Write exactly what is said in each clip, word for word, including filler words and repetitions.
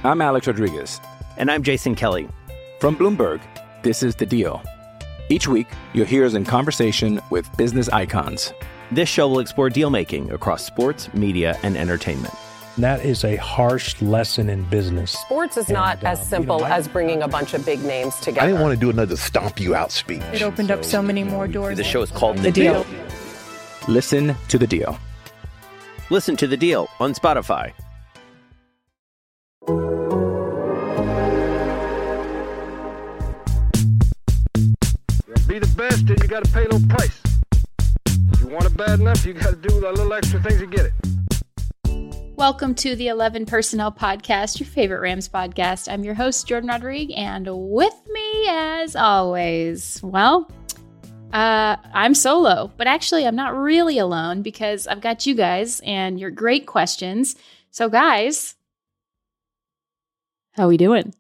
I'm Alex Rodriguez. And I'm Jason Kelly. From Bloomberg, this is The Deal. Each week, you'll hear us in conversation with business icons. This show will explore deal-making across sports, media, and entertainment. That is a harsh lesson in business. Sports is not and, uh, as simple you know, I, as bringing a bunch of big names together. I didn't want to do another stomp you out speech. It opened so, up so many more doors. The show is called The, the deal. deal. Listen to The Deal. Listen to The Deal on Spotify. To be the best, then you got to pay a little price. If you want it bad enough, you got to do a little extra things to get it. Welcome to the eleven Personnel Podcast, your favorite Rams podcast. I'm your host, Jordan Rodriguez, and with me, as always, well, uh, I'm solo, but actually I'm not really alone because I've got you guys and your great questions. So guys, how are we doing?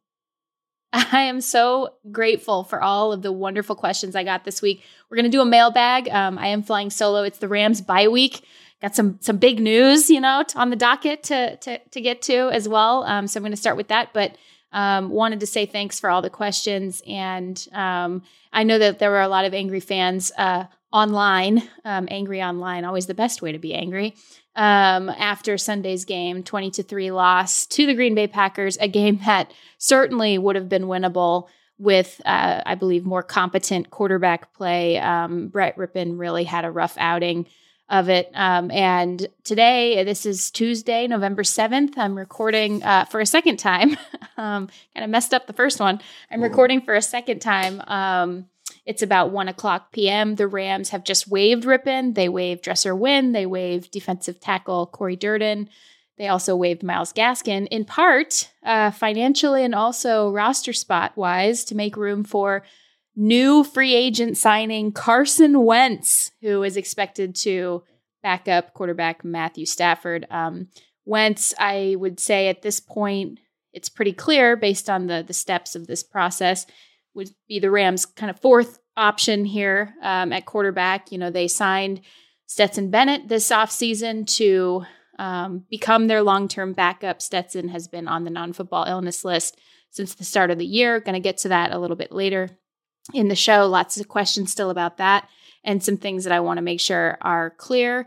I am so grateful for all of the wonderful questions I got this week. We're going to do a mailbag. Um, I am flying solo. It's the Rams bye week. Got some some big news, you know, on the docket to to to get to as well. Um, so I'm going to start with that, but um, wanted to say thanks for all the questions. And um, I know that there were a lot of angry fans uh, online, um, angry online, always the best way to be angry. Um, after Sunday's game, twenty to three loss to the Green Bay Packers, a game that certainly would have been winnable with, uh, I believe, more competent quarterback play. Um, Brett Rypien really had a rough outing of it. Um, and today, this is Tuesday, November seventh. I'm recording uh, for a second time. um, kind of messed up the first one. I'm recording for a second time. Um, it's about one o'clock p.m. The Rams have just waived Rypien. They waived Dresser Wynn. They waived defensive tackle Corey Durden. They also waived Myles Gaskin, in part uh, financially and also roster spot-wise to make room for new free agent signing Carson Wentz, who is expected to back up quarterback Matthew Stafford. Um, Wentz, I would say at this point, it's pretty clear based on the, the steps of this process, would be the Rams' kind of fourth option here um, at quarterback. You know, they signed Stetson Bennett this offseason to um, become their long-term backup. Stetson has been on the non-football illness list since the start of the year. Going to get to that a little bit later in the show. Lots of questions still about that and some things that I want to make sure are clear.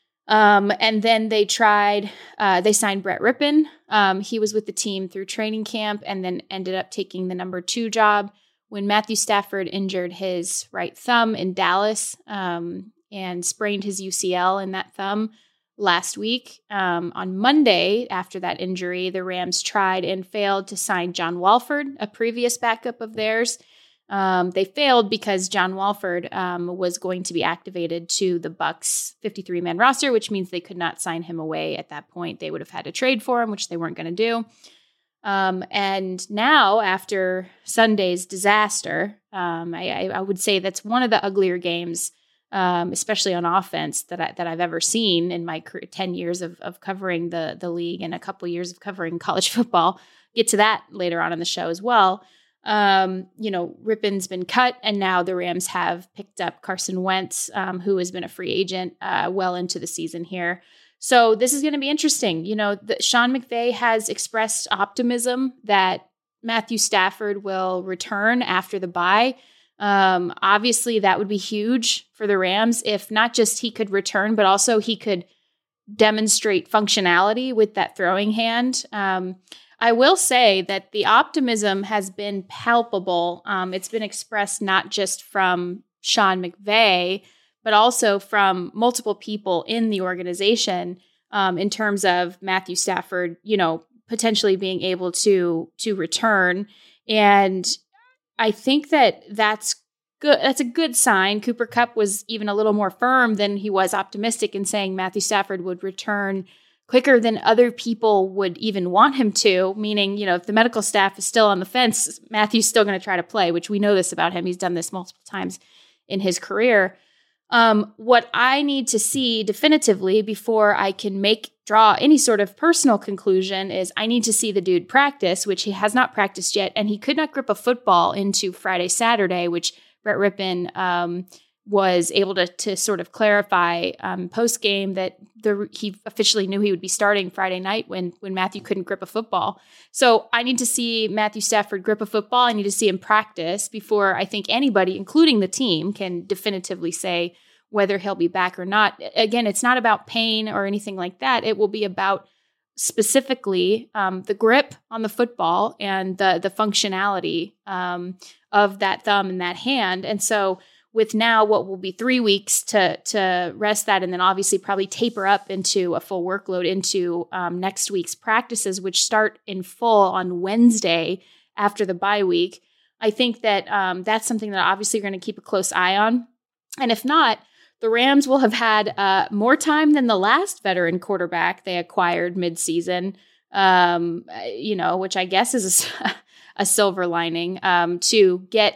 Um, and then they tried, uh, they signed Brett Rypien. Um, he was with the team through training camp and then ended up taking the number two job when Matthew Stafford injured his right thumb in Dallas um, and sprained his U C L in that thumb last week. Um, on Monday, after that injury, the Rams tried and failed to sign John Wolford, a previous backup of theirs. Um, they failed because John Wolford um, was going to be activated to the Bucs fifty-three man roster, which means they could not sign him away at that point. They would have had to trade for him, which they weren't going to do. Um, and now, after Sunday's disaster, um, I, I would say that's one of the uglier games, um, especially on offense, that I, that I've ever seen in my career, ten years of, of covering the the league and a couple years of covering college football. Get to that later on in the show as well. Um, you know, Rypien's been cut, and now the Rams have picked up Carson Wentz, um, who has been a free agent uh, well into the season here. So this is going to be interesting. You know, the, Sean McVay has expressed optimism that Matthew Stafford will return after the bye. Um, obviously, that would be huge for the Rams if not just he could return, but also he could demonstrate functionality with that throwing hand. Um, I will say that the optimism has been palpable. Um, it's been expressed not just from Sean McVay, but also from multiple people in the organization um, in terms of Matthew Stafford, you know, potentially being able to to return. And I think that that's good. That's a good sign. Cooper Kupp was even a little more firm than he was optimistic in saying Matthew Stafford would return quicker than other people would even want him to, meaning, you know, if the medical staff is still on the fence, Matthew's still going to try to play, which we know this about him. He's done this multiple times in his career. Um, what I need to see definitively before I can make draw any sort of personal conclusion is I need to see the dude practice, which he has not practiced yet, and he could not grip a football into Friday, Saturday, which Brett Rypien um, was able to to sort of clarify um, post game that the he officially knew he would be starting Friday night when when Matthew couldn't grip a football. So I need to see Matthew Stafford grip a football. I need to see him practice before I think anybody, including the team, can definitively say whether he'll be back or not. Again, it's not about pain or anything like that. It will be about specifically um, the grip on the football and the the functionality um, of that thumb and that hand. And so with now what will be three weeks to to rest that, and then obviously probably taper up into a full workload into um, next week's practices, which start in full on Wednesday after the bye week. I think that um, that's something that obviously you're going to keep a close eye on. And if not, the Rams will have had uh, more time than the last veteran quarterback they acquired midseason, um, you know, which I guess is a, a silver lining um, to get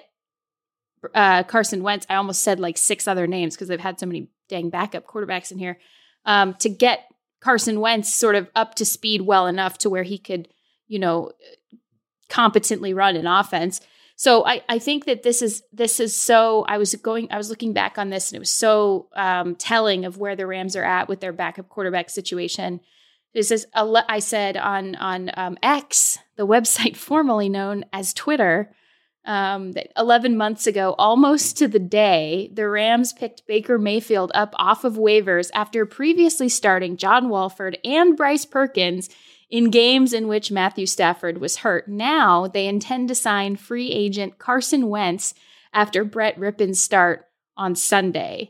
Uh, Carson Wentz. I almost said like six other names because they've had so many dang backup quarterbacks in here, um, to get Carson Wentz sort of up to speed well enough to where he could, you know, competently run an offense. So I, I think that this is, this is so, I was going, I was looking back on this and it was so um, telling of where the Rams are at with their backup quarterback situation. This is, I said on, on um, X, the website formerly known as Twitter, Um, that eleven months ago, almost to the day, the Rams picked Baker Mayfield up off of waivers after previously starting John Wolford and Bryce Perkins in games in which Matthew Stafford was hurt. Now they intend to sign free agent Carson Wentz after Brett Rippon's start on Sunday.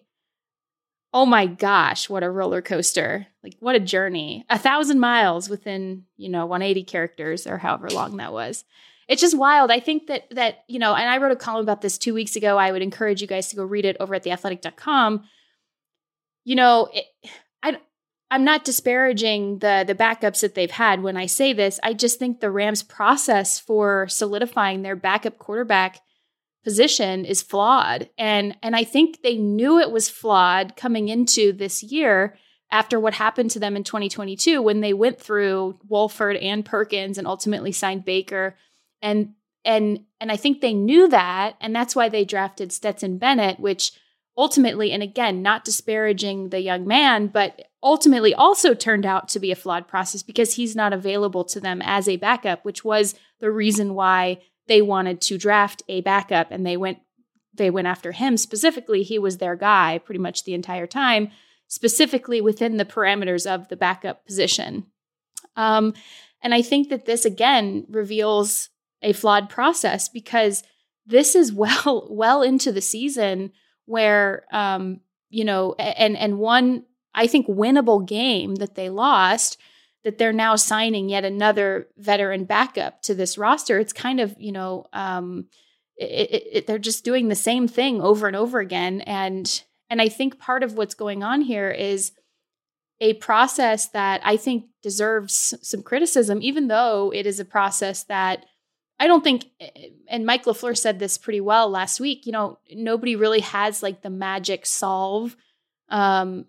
Oh my gosh, what a roller coaster. Like, what a journey. A thousand miles within, you know, one hundred eighty characters or however long that was. It's just wild. I think that, that, you know, and I wrote a column about this two weeks ago. I would encourage you guys to go read it over at the athletic dot com. You know, it, I, I'm not disparaging the, the backups that they've had when I say this. I just think the Rams' process for solidifying their backup quarterback position is flawed. And, and I think they knew it was flawed coming into this year after what happened to them in twenty twenty-two when they went through Wolford and Perkins and ultimately signed Baker. And and and I think they knew that, and that's why they drafted Stetson Bennett, which ultimately, and again, not disparaging the young man, but ultimately also turned out to be a flawed process because he's not available to them as a backup, which was the reason why they wanted to draft a backup, and they went they went after him specifically. He was their guy pretty much the entire time, specifically within the parameters of the backup position. Um, and I think that this again reveals a flawed process because this is well, well into the season where, um, you know, and, and one, I think, winnable game that they lost, that they're now signing yet another veteran backup to this roster. It's kind of, you know, um, it, it, it, they're just doing the same thing over and over again. And, and I think part of what's going on here is a process that I think deserves some criticism, even though it is a process that I don't think, and Mike LaFleur said this pretty well last week, you know, nobody really has like the magic solve um,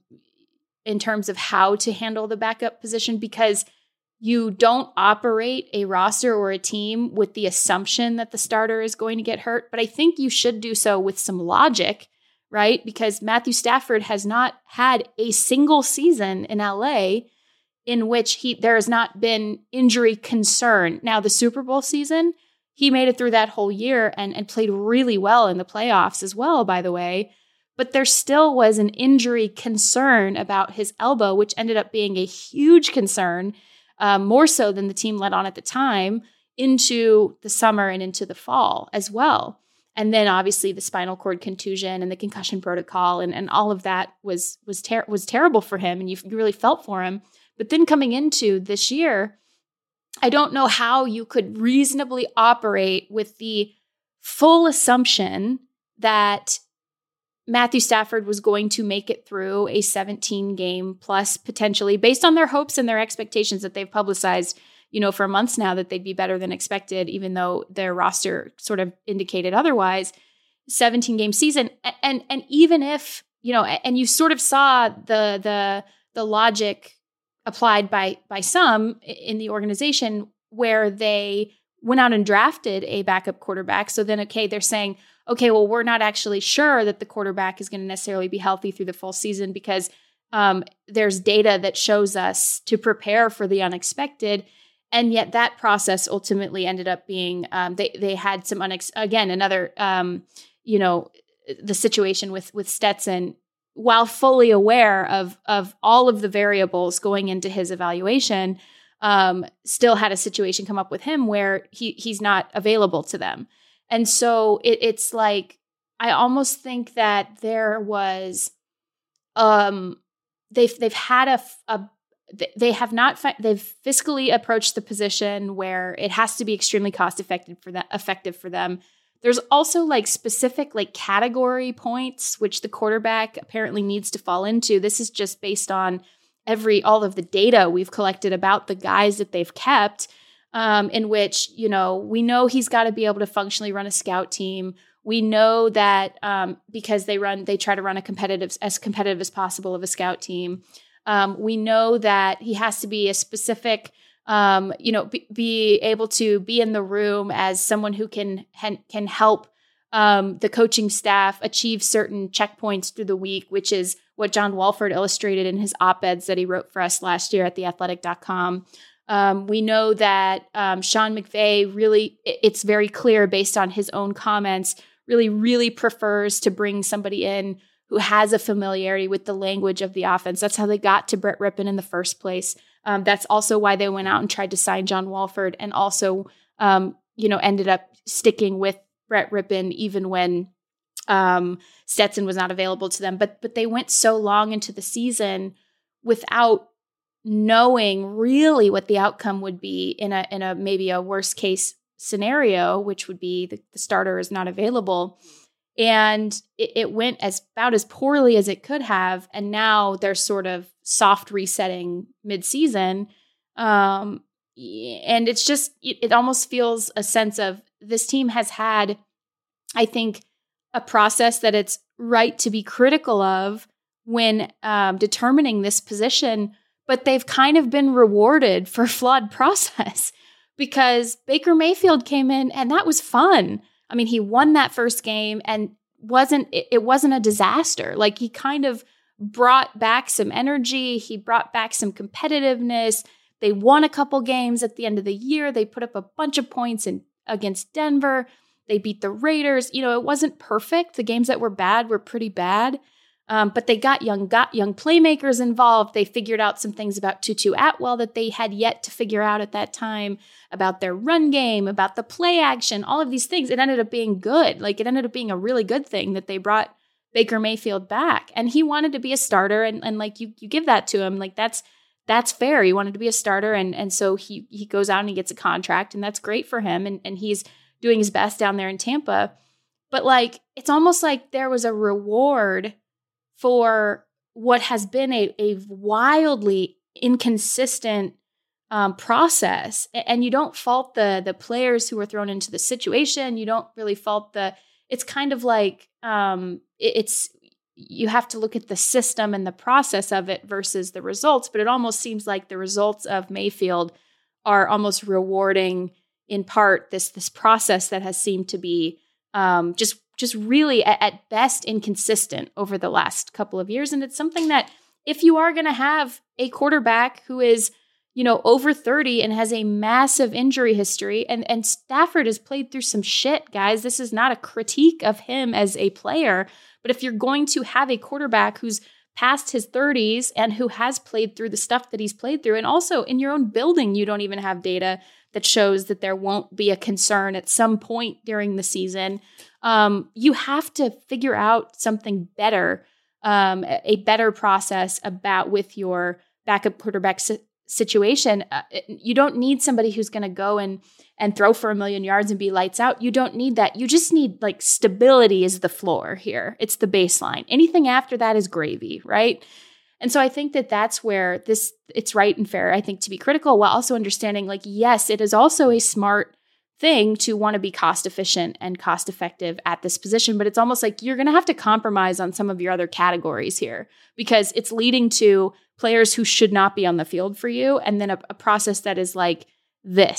in terms of how to handle the backup position because you don't operate a roster or a team with the assumption that the starter is going to get hurt. But I think you should do so with some logic, right? Because Matthew Stafford has not had a single season in L A in which he there has not been injury concern. Now, the Super Bowl season, he made it through that whole year and, and played really well in the playoffs as well, by the way. But there still was an injury concern about his elbow, which ended up being a huge concern, um, more so than the team let on at the time, into the summer and into the fall as well. And then obviously the spinal cord contusion and the concussion protocol and, and all of that was was ter- was terrible for him, and you, you really felt for him. But then coming into this year, I don't know how you could reasonably operate with the full assumption that Matthew Stafford was going to make it through a seventeen game plus potentially, based on their hopes and their expectations that they've publicized, you know, for months now, that they'd be better than expected, even though their roster sort of indicated otherwise, seventeen game season. And, and, and even if, you know, and you sort of saw the, the, the logic applied by by some in the organization where they went out and drafted a backup quarterback. So then, okay, they're saying, okay, well, we're not actually sure that the quarterback is going to necessarily be healthy through the full season because um, there's data that shows us to prepare for the unexpected. And yet that process ultimately ended up being, um, they they had some, unex- again, another, um, you know, the situation with with Stetson, while fully aware of of all of the variables going into his evaluation, um, still had a situation come up with him where he he's not available to them. And so it, it's like, I almost think that there was, um, they've they've had a, a they have not fi- they've fiscally approached the position where it has to be extremely cost effective for that effective for them. There's also like specific like category points which the quarterback apparently needs to fall into. This is just based on every all of the data we've collected about the guys that they've kept. Um, in which, you know, we know he's got to be able to functionally run a scout team. We know that um, because they run, they try to run a competitive, as competitive as possible of a scout team. Um, we know that he has to be a specific, um, you know, be, be able to be in the room as someone who can can help um, the coaching staff achieve certain checkpoints through the week, which is what John Walford illustrated in his op-eds that he wrote for us last year at the athletic dot com. Um, we know that um, Sean McVay really, it's very clear based on his own comments, really, really prefers to bring somebody in who has a familiarity with the language of the offense. That's how they got to Brett Rypien in the first place. Um, that's also why they went out and tried to sign John Walford and also, um, you know, ended up sticking with Brett Rypien even when um, Stetson was not available to them. But but they went so long into the season without knowing really what the outcome would be in a in a maybe a worst case scenario, which would be the, the starter is not available. And it, it went as about as poorly as it could have. And now they're sort of soft resetting midseason. Um, and it's just, it, it almost feels a sense of this team has had, I think, a process that it's right to be critical of when um, determining this position. But they've kind of been rewarded for flawed process because Baker Mayfield came in and that was fun. I mean, he won that first game and wasn't it wasn't a disaster. Like he kind of brought back some energy. He brought back some competitiveness. They won a couple games at the end of the year. They put up a bunch of points in against Denver. They beat the Raiders. You know, it wasn't perfect. The games that were bad were pretty bad. Um, but they got young got young playmakers involved. They figured out some things about Tutu Atwell that they had yet to figure out at that time, about their run game, about the play action, all of these things. It ended up being good. Like it ended up being a really good thing that they brought Baker Mayfield back. And he wanted to be a starter. And, and like you you give that to him. Like that's that's fair. He wanted to be a starter. And, and so he he goes out and he gets a contract. And that's great for him. And, and he's doing his best down there in Tampa. But like it's almost like there was a reward for what has been a, a wildly inconsistent um, process. And you don't fault the the players who were thrown into the situation. You don't really fault the, it's kind of like, um, it, it's, you have to look at the system and the process of it versus the results. But it almost seems like the results of Mayfield are almost rewarding in part this, this process that has seemed to be um, just just really at, at best inconsistent over the last couple of years. And it's something that if you are going to have a quarterback who is, you know, over thirty and has a massive injury history, and, and Stafford has played through some shit, guys. This is not a critique of him as a player, but if you're going to have a quarterback who's past his thirties and who has played through the stuff that he's played through, and also in your own building, you don't even have data that shows that there won't be a concern at some point during the season. Um, you have to figure out something better, um, a better process about with your backup quarterback si- situation. Uh, you don't need somebody who's going to go and and throw for a million yards and be lights out. You don't need that. You just need like stability is the floor here. It's the baseline. Anything after that is gravy, right? And so I think that that's where this, it's right and fair, I think, to be critical while also understanding, like, yes, it is also a smart thing to want to be cost efficient and cost effective at this position. But it's almost like you're going to have to compromise on some of your other categories here because it's leading to players who should not be on the field for you. And then a, a process that is like this.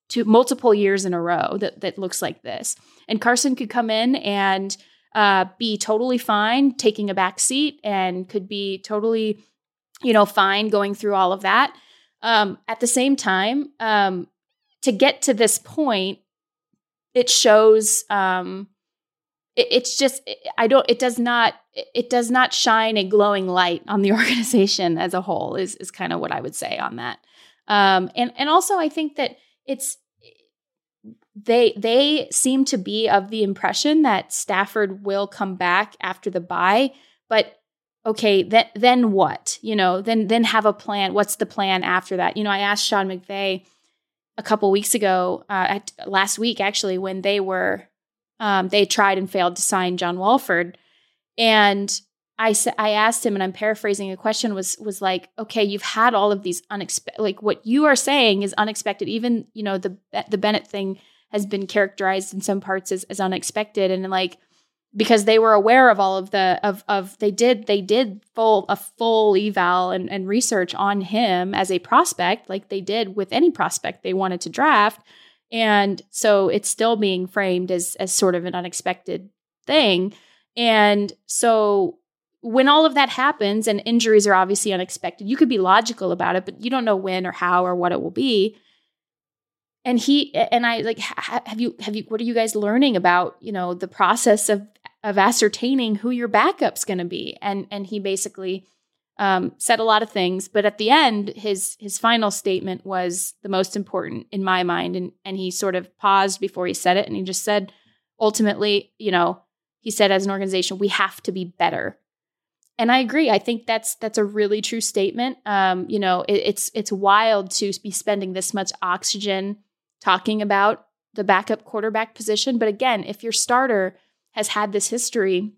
two multiple years in a row that that looks like this. And Carson could come in and uh, be totally fine taking a back seat, and could be totally, you know, fine going through all of that. Um, at the same time, um, to get to this point, it shows. Um, it, it's just I don't. It does not. It does not shine a glowing light on the organization as a whole. Is is kind of what I would say on that. Um, and and also, I think that it's. They they seem to be of the impression that Stafford will come back after the bye, but okay, then then what? You know, then then have a plan. What's the plan after that? You know, I asked Sean McVay a couple weeks ago, uh, last week actually, when they were um, they tried and failed to sign John Walford, and I sa- I asked him, and I'm paraphrasing a question, was was like, okay, you've had all of these unexpected, like what you are saying is unexpected. Even you know the the Bennett thing has been characterized in some parts as, as unexpected, and like because they were aware of all of the of of they did they did full a full eval and, and research on him as a prospect, like they did with any prospect they wanted to draft, and so it's still being framed as as sort of an unexpected thing. And so when all of that happens, and injuries are obviously unexpected, you could be logical about it, but you don't know when or how or what it will be. And he and I like have you have you what are you guys learning about, you know, the process of of ascertaining who your backup's going to be? And and he basically um, said a lot of things, but at the end, his his final statement was the most important in my mind. And and he sort of paused before he said it, and he just said, ultimately, you know, he said, as an organization, we have to be better. And I agree. I think that's that's a really true statement. Um, you know, it, it's it's wild to be spending this much oxygen talking about the backup quarterback position. But again, if your starter has had this history,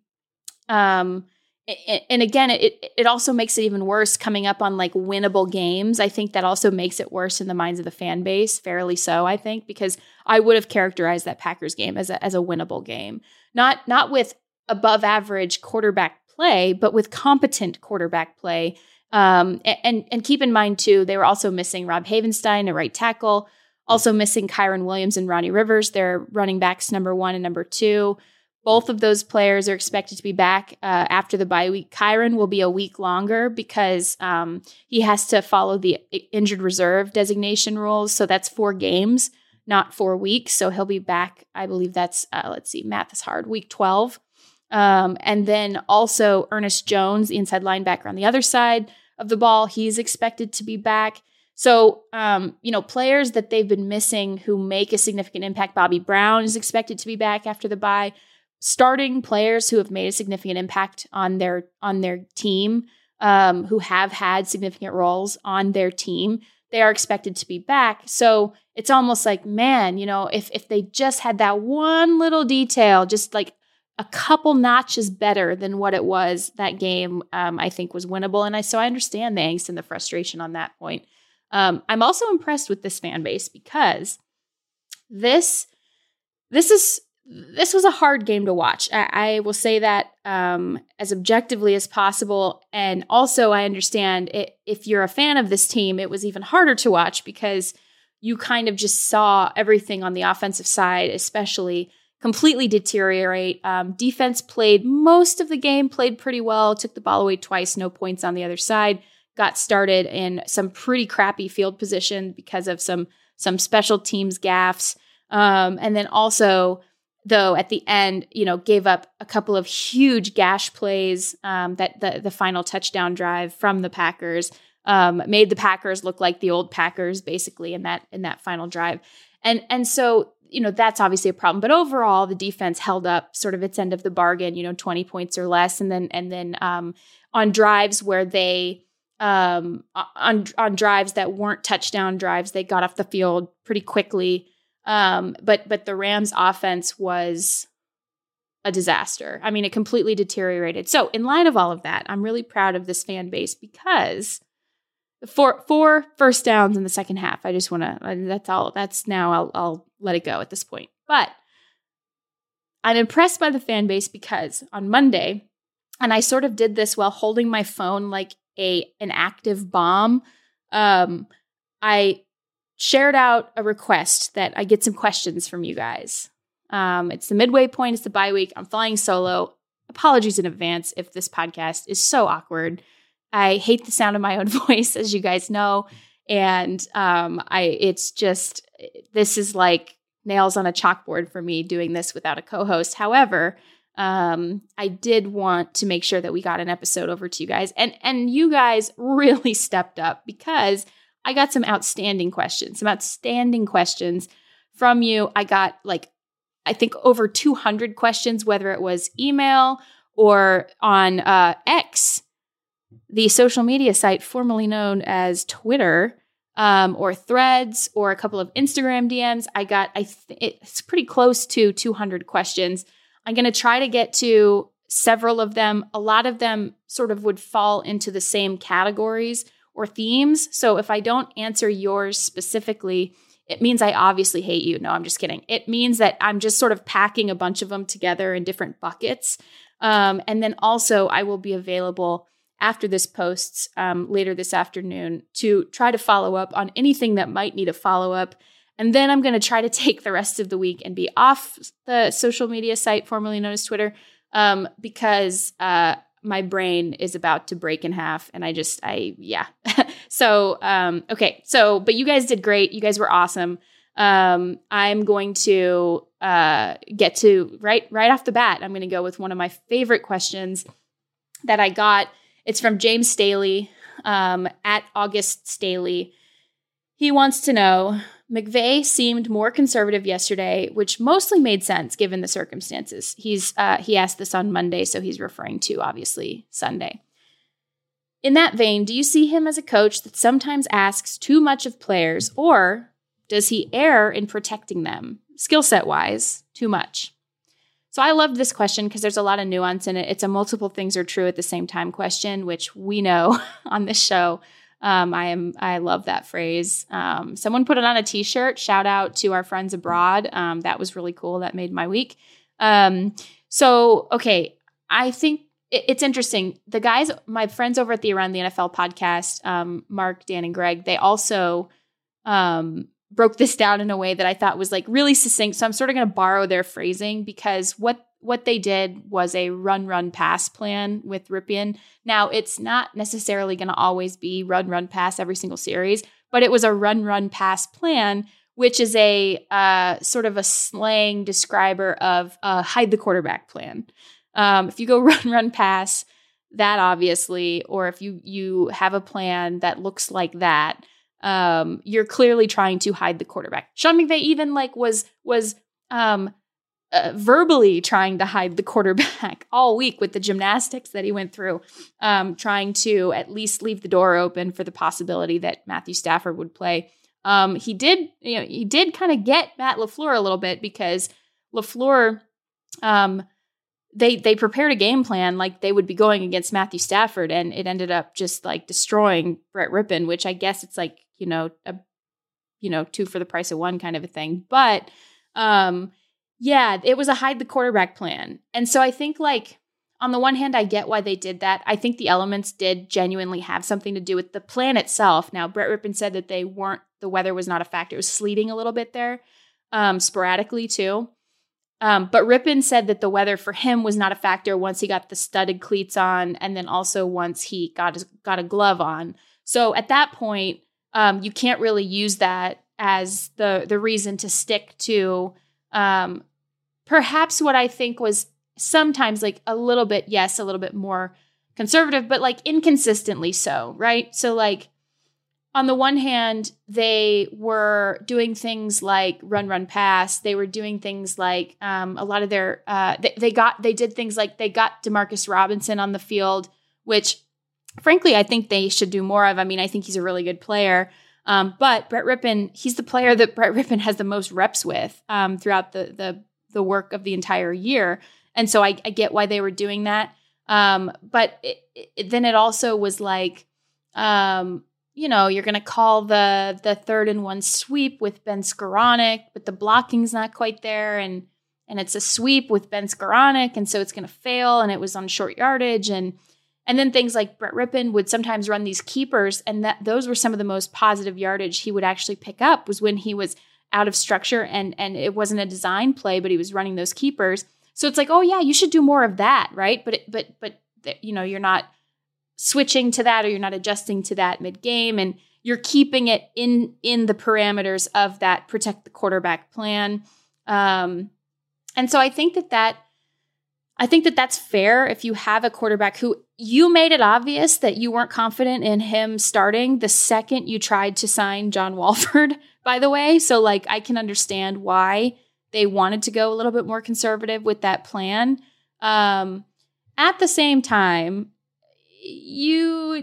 um, and, and again, it it also makes it even worse coming up on like winnable games. I think that also makes it worse in the minds of the fan base, fairly so, I think, because I would have characterized that Packers game as a as a winnable game. Not not with above average quarterback play, but with competent quarterback play. Um, and, and keep in mind, too, they were also missing Rob Havenstein, a right tackle, also missing Kyron Williams and Ronnie Rivers, their running backs number one and number two. Both of those players are expected to be back uh, after the bye week. Kyron will be a week longer because um, he has to follow the injured reserve designation rules. So that's four games, not four weeks. So he'll be back, I believe that's, uh, let's see, math is hard, week twelve. Um, and then also Ernest Jones, the inside linebacker on the other side of the ball, he's expected to be back. So, um, you know, players that they've been missing who make a significant impact. Bobby Brown is expected to be back after the bye. Starting players who have made a significant impact on their on their team, um, who have had significant roles on their team, they are expected to be back. So it's almost like, man, you know, if if they just had that one little detail, just like a couple notches better than what it was, that game, um, I think was winnable. And I so I understand the angst and the frustration on that point. Um, I'm also impressed with this fan base because this this is this was a hard game to watch. I, I will say that um, as objectively as possible. And also, I understand it, if you're a fan of this team, it was even harder to watch because you kind of just saw everything on the offensive side, especially, completely deteriorate. Um, defense played most of the game, played pretty well, took the ball away twice, no points on the other side, got started in some pretty crappy field position because of some some special teams gaffes. Um, and then also, though, at the end, you know, gave up a couple of huge gash plays um, that the, the final touchdown drive from the Packers um, made the Packers look like the old Packers, basically, in that in that final drive. And and so, you know, that's obviously a problem. But overall, the defense held up sort of its end of the bargain, you know, twenty points or less. And then and then um, on drives where they um, on on drives that weren't touchdown drives, they got off the field pretty quickly. Um, but but the Rams offense was a disaster. I mean, it completely deteriorated. So in light of all of that, I'm really proud of this fan base because four four first downs in the second half. I just want to, that's all, that's now I'll, I'll let it go at this point. But I'm impressed by the fan base because on Monday, and I sort of did this while holding my phone like a an active bomb, um, I shared out a request that I get some questions from you guys. Um, it's the midway point. It's the bye week. I'm flying solo. Apologies in advance if this podcast is so awkward. I hate the sound of my own voice, as you guys know. And um, I, it's just, this is like nails on a chalkboard for me doing this without a co-host. However, um, I did want to make sure that we got an episode over to you guys. And, and you guys really stepped up because I got some outstanding questions, some outstanding questions from you. I got like, I think over two hundred questions, whether it was email or on uh, X, the social media site formerly known as Twitter, um, or Threads, or a couple of Instagram D Ms. I got, I th- it's pretty close to two hundred questions. I'm going to try to get to several of them. A lot of them sort of would fall into the same categories or themes. So if I don't answer yours specifically, it means I obviously hate you. No, I'm just kidding. It means that I'm just sort of packing a bunch of them together in different buckets. Um, and then also I will be available after this posts um, later this afternoon to try to follow up on anything that might need a follow-up. And then I'm going to try to take the rest of the week and be off the social media site formerly known as Twitter um, because uh, my brain is about to break in half. And I just, I, yeah. so, um, okay. So, but you guys did great. You guys were awesome. Um, I'm going to uh, get to, right, right off the bat, I'm going to go with one of my favorite questions that I got. It's from James Staley, um, at August Staley. He wants to know, McVay seemed more conservative yesterday, which mostly made sense given the circumstances. He's uh, he asked this on Monday, so he's referring to, obviously, Sunday. In that vein, do you see him as a coach that sometimes asks too much of players, or does he err in protecting them, skill set-wise, too much? So I love this question because there's a lot of nuance in it. It's a multiple things are true at the same time question, which we know on this show. Um, I am. I love that phrase. Um, someone put it on a t-shirt. Shout out to our friends abroad. Um, that was really cool. That made my week. Um, so, okay. I think it, it's interesting. The guys, my friends over at the Around the N F L podcast, um, Mark, Dan, and Greg, they also um, broke this down in a way that I thought was like really succinct. So I'm sort of going to borrow their phrasing because what What they did was a run, run, pass plan with Rypien. Now, it's not necessarily going to always be run, run, pass every single series, but it was a run, run, pass plan, which is a uh, sort of a slang describer of a hide the quarterback plan. Um, if you go run, run, pass, that obviously, or if you you have a plan that looks like that, um, you're clearly trying to hide the quarterback. Sean McVay even like was was um, Uh, verbally trying to hide the quarterback all week with the gymnastics that he went through, um, trying to at least leave the door open for the possibility that Matthew Stafford would play. Um, he did, you know, he did kind of get Matt LaFleur a little bit because LaFleur, um, they they prepared a game plan like they would be going against Matthew Stafford, and it ended up just like destroying Brett Rypien, which I guess it's like, you know, a, you know, two for the price of one kind of a thing. But, um, yeah, it was a hide the quarterback plan. And so I think like on the one hand, I get why they did that. I think the elements did genuinely have something to do with the plan itself. Now, Brett Rypien said that they weren't, the weather was not a factor. It was sleeting a little bit there, um, sporadically too. Um, but Rypien said that the weather for him was not a factor once he got the studded cleats on, and then also once he got his, got a glove on. So at that point, um, you can't really use that as the the reason to stick to um, perhaps what I think was sometimes like a little bit, yes, a little bit more conservative, but like inconsistently so, right? So like on the one hand, they were doing things like run, run, pass. They were doing things like um, a lot of their, uh, they, they got, they did things like they got Demarcus Robinson on the field, which frankly, I think they should do more of. I mean, I think he's a really good player. Um, but Brett Rypien, he's the player that Brett Rypien has the most reps with um, throughout the, the, the work of the entire year. And so I, I get why they were doing that. Um, but it, it, then it also was like, um, you know, you're going to call the the third and one sweep with Ben Skoranek, but the blocking's not quite there. And and it's a sweep with Ben Skoranek, and so it's going to fail. And it was on short yardage. And And then things like Brett Rippon would sometimes run these keepers, and that those were some of the most positive yardage he would actually pick up was when he was out of structure and and it wasn't a design play, but he was running those keepers. So it's like, oh yeah, you should do more of that, right? But it, but but you know, you're not switching to that or you're not adjusting to that mid-game, and you're keeping it in in the parameters of that protect the quarterback plan. Um, and so I think that that I think that that's fair if you have a quarterback who you made it obvious that you weren't confident in him starting the second you tried to sign John Wolford, by the way. So like I can understand why they wanted to go a little bit more conservative with that plan. Um, at the same time, you...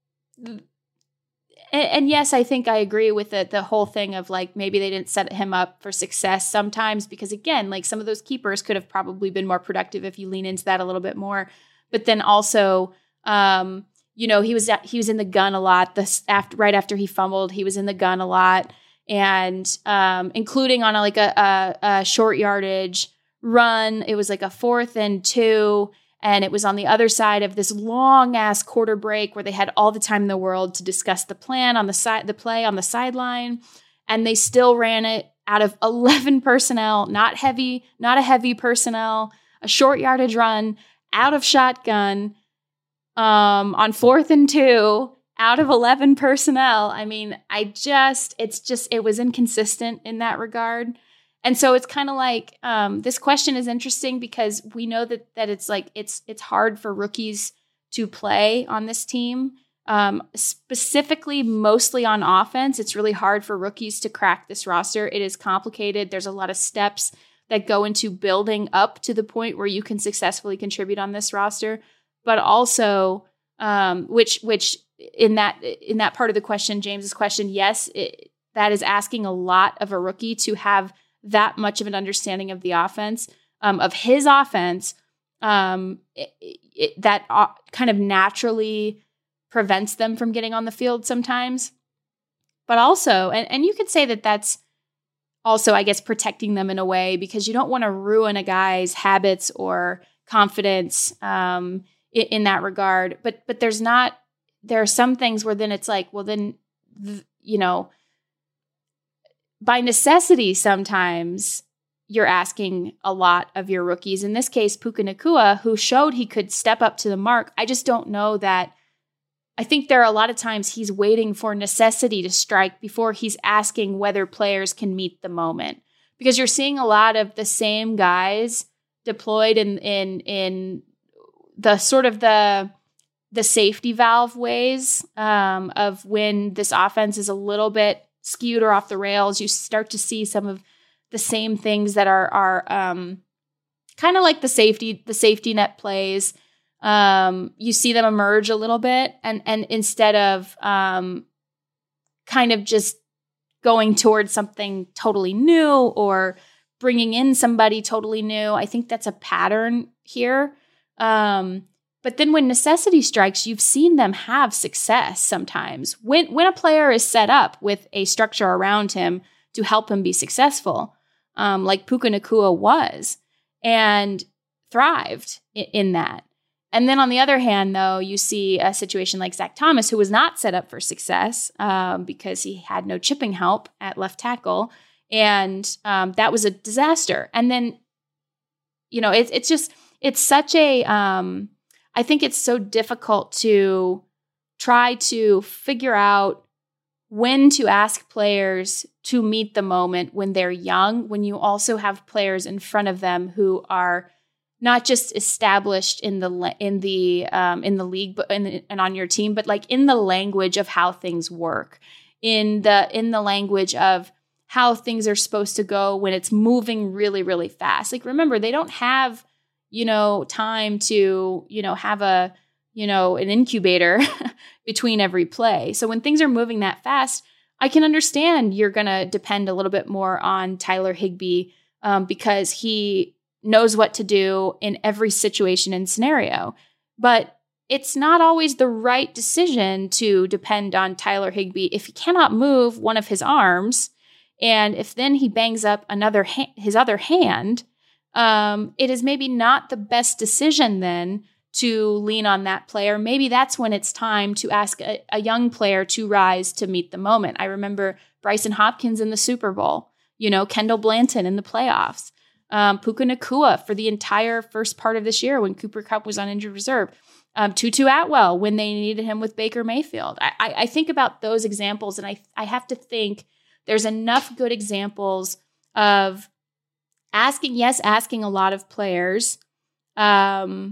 And, and yes, I think I agree with the, the whole thing of like maybe they didn't set him up for success sometimes because again, like some of those keepers could have probably been more productive if you lean into that a little bit more. But then also, um, you know, he was at, he was in the gun a lot. This after right after he fumbled, he was in the gun a lot, and um, including on a, like a, a, a short yardage run. It was like a fourth and two. And it was on the other side of this long ass quarter break where they had all the time in the world to discuss the plan on the side, the play on the sideline. And they still ran it out of eleven personnel, not heavy, not a heavy personnel, a short yardage run out of shotgun um, on fourth and two out of eleven personnel. I mean, I just, it's just, it was inconsistent in that regard. And so it's kind of like um, this question is interesting because we know that that it's like it's it's hard for rookies to play on this team, um, specifically mostly on offense. It's really hard for rookies to crack this roster. It is complicated. There's a lot of steps that go into building up to the point where you can successfully contribute on this roster. But also, um, which which in that in that part of the question, James's question, yes, it, that is asking a lot of a rookie to have that much of an understanding of the offense, um, of his offense, um, it, it, that uh, kind of naturally prevents them from getting on the field sometimes. But also, and, and you could say that that's also, I guess, protecting them in a way because you don't want to ruin a guy's habits or confidence um, in, in that regard. But but there's not, there are some things where then it's like, well, then, th- you know, by necessity, sometimes you're asking a lot of your rookies. In this case, Puka Nacua, who showed he could step up to the mark. I just don't know that. I think there are a lot of times he's waiting for necessity to strike before he's asking whether players can meet the moment. Because you're seeing a lot of the same guys deployed in in in the sort of the the safety valve ways um, of when this offense is a little bit skewed or off the rails. You start to see some of the same things that are are um, kind of like the safety the safety net plays. Um, you see them emerge a little bit, and and instead of um, kind of just going towards something totally new or bringing in somebody totally new, I think that's a pattern here. Um, But then when necessity strikes, you've seen them have success sometimes. When when a player is set up with a structure around him to help him be successful, um, like Puka Nacua was, and thrived in, in that. And then on the other hand, though, you see a situation like Zach Thomas, who was not set up for success um, because he had no chipping help at left tackle. And um, that was a disaster. And then, you know, it, it's just, it's such a... Um, I think it's so difficult to try to figure out when to ask players to meet the moment when they're young, when you also have players in front of them who are not just established in the in the um, in the league, but in, and on your team, but like in the language of how things work, in the in the language of how things are supposed to go when it's moving really, really fast. Like remember, they don't have you know, time to, you know, have a, you know, an incubator between every play. So when things are moving that fast, I can understand you're going to depend a little bit more on Tyler Higbee um, because he knows what to do in every situation and scenario. But it's not always the right decision to depend on Tyler Higbee if he cannot move one of his arms. And if then he bangs up another ha- his other hand, Um, it is maybe not the best decision then to lean on that player, maybe that's when it's time to ask a, a young player to rise to meet the moment. I remember Bryson Hopkins in the Super Bowl, you know, Kendall Blanton in the playoffs, um, Puka Nacua for the entire first part of this year when Cooper Kupp was on injured reserve, um, Tutu Atwell when they needed him with Baker Mayfield. I, I, I think about those examples, and I, I have to think there's enough good examples of asking, yes, asking a lot of players, um,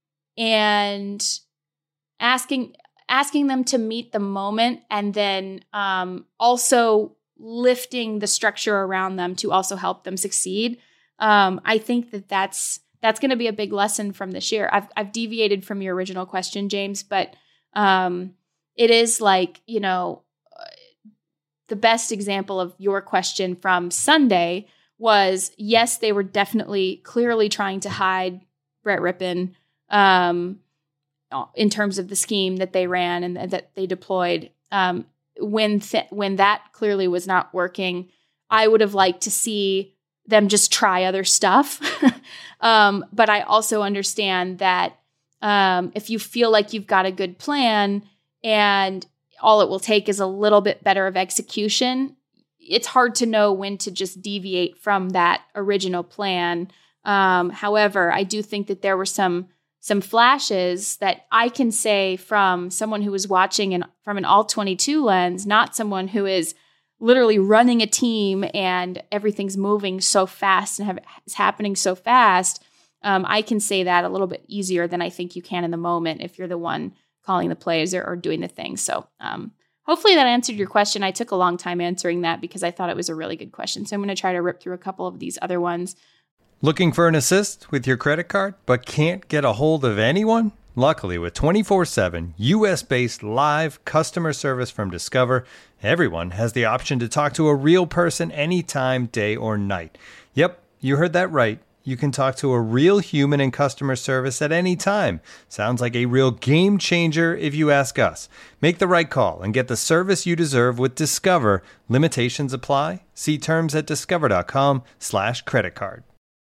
and asking asking them to meet the moment, and then um, also lifting the structure around them to also help them succeed. Um, I think that that's that's going to be a big lesson from this year. I've I've deviated from your original question, James, but um, it is like, you know, the best example of your question from Sunday was, yes, they were definitely clearly trying to hide Brett Rypien um, in terms of the scheme that they ran and that they deployed. Um, when th- when that clearly was not working, I would have liked to see them just try other stuff. um, but I also understand that um, if you feel like you've got a good plan and all it will take is a little bit better of execution, it's hard to know when to just deviate from that original plan. Um, however, I do think that there were some some flashes that I can say from someone who was watching and from an all twenty-two lens, not someone who is literally running a team and everything's moving so fast and have, is happening so fast. Um, I can say that a little bit easier than I think you can in the moment if you're the one calling the plays or, or doing the thing. So um, hopefully that answered your question. I took a long time answering that because I thought it was a really good question. So I'm going to try to rip through a couple of these other ones. Looking for an assist with your credit card, but can't get a hold of anyone? Luckily, with twenty-four seven U S-based live customer service from Discover, everyone has the option to talk to a real person anytime, day or night. Yep, you heard that right. You can talk to a real human in customer service at any time. Sounds like a real game changer if you ask us. Make the right call and get the service you deserve with Discover. Limitations apply. See terms at discover.com slash credit card.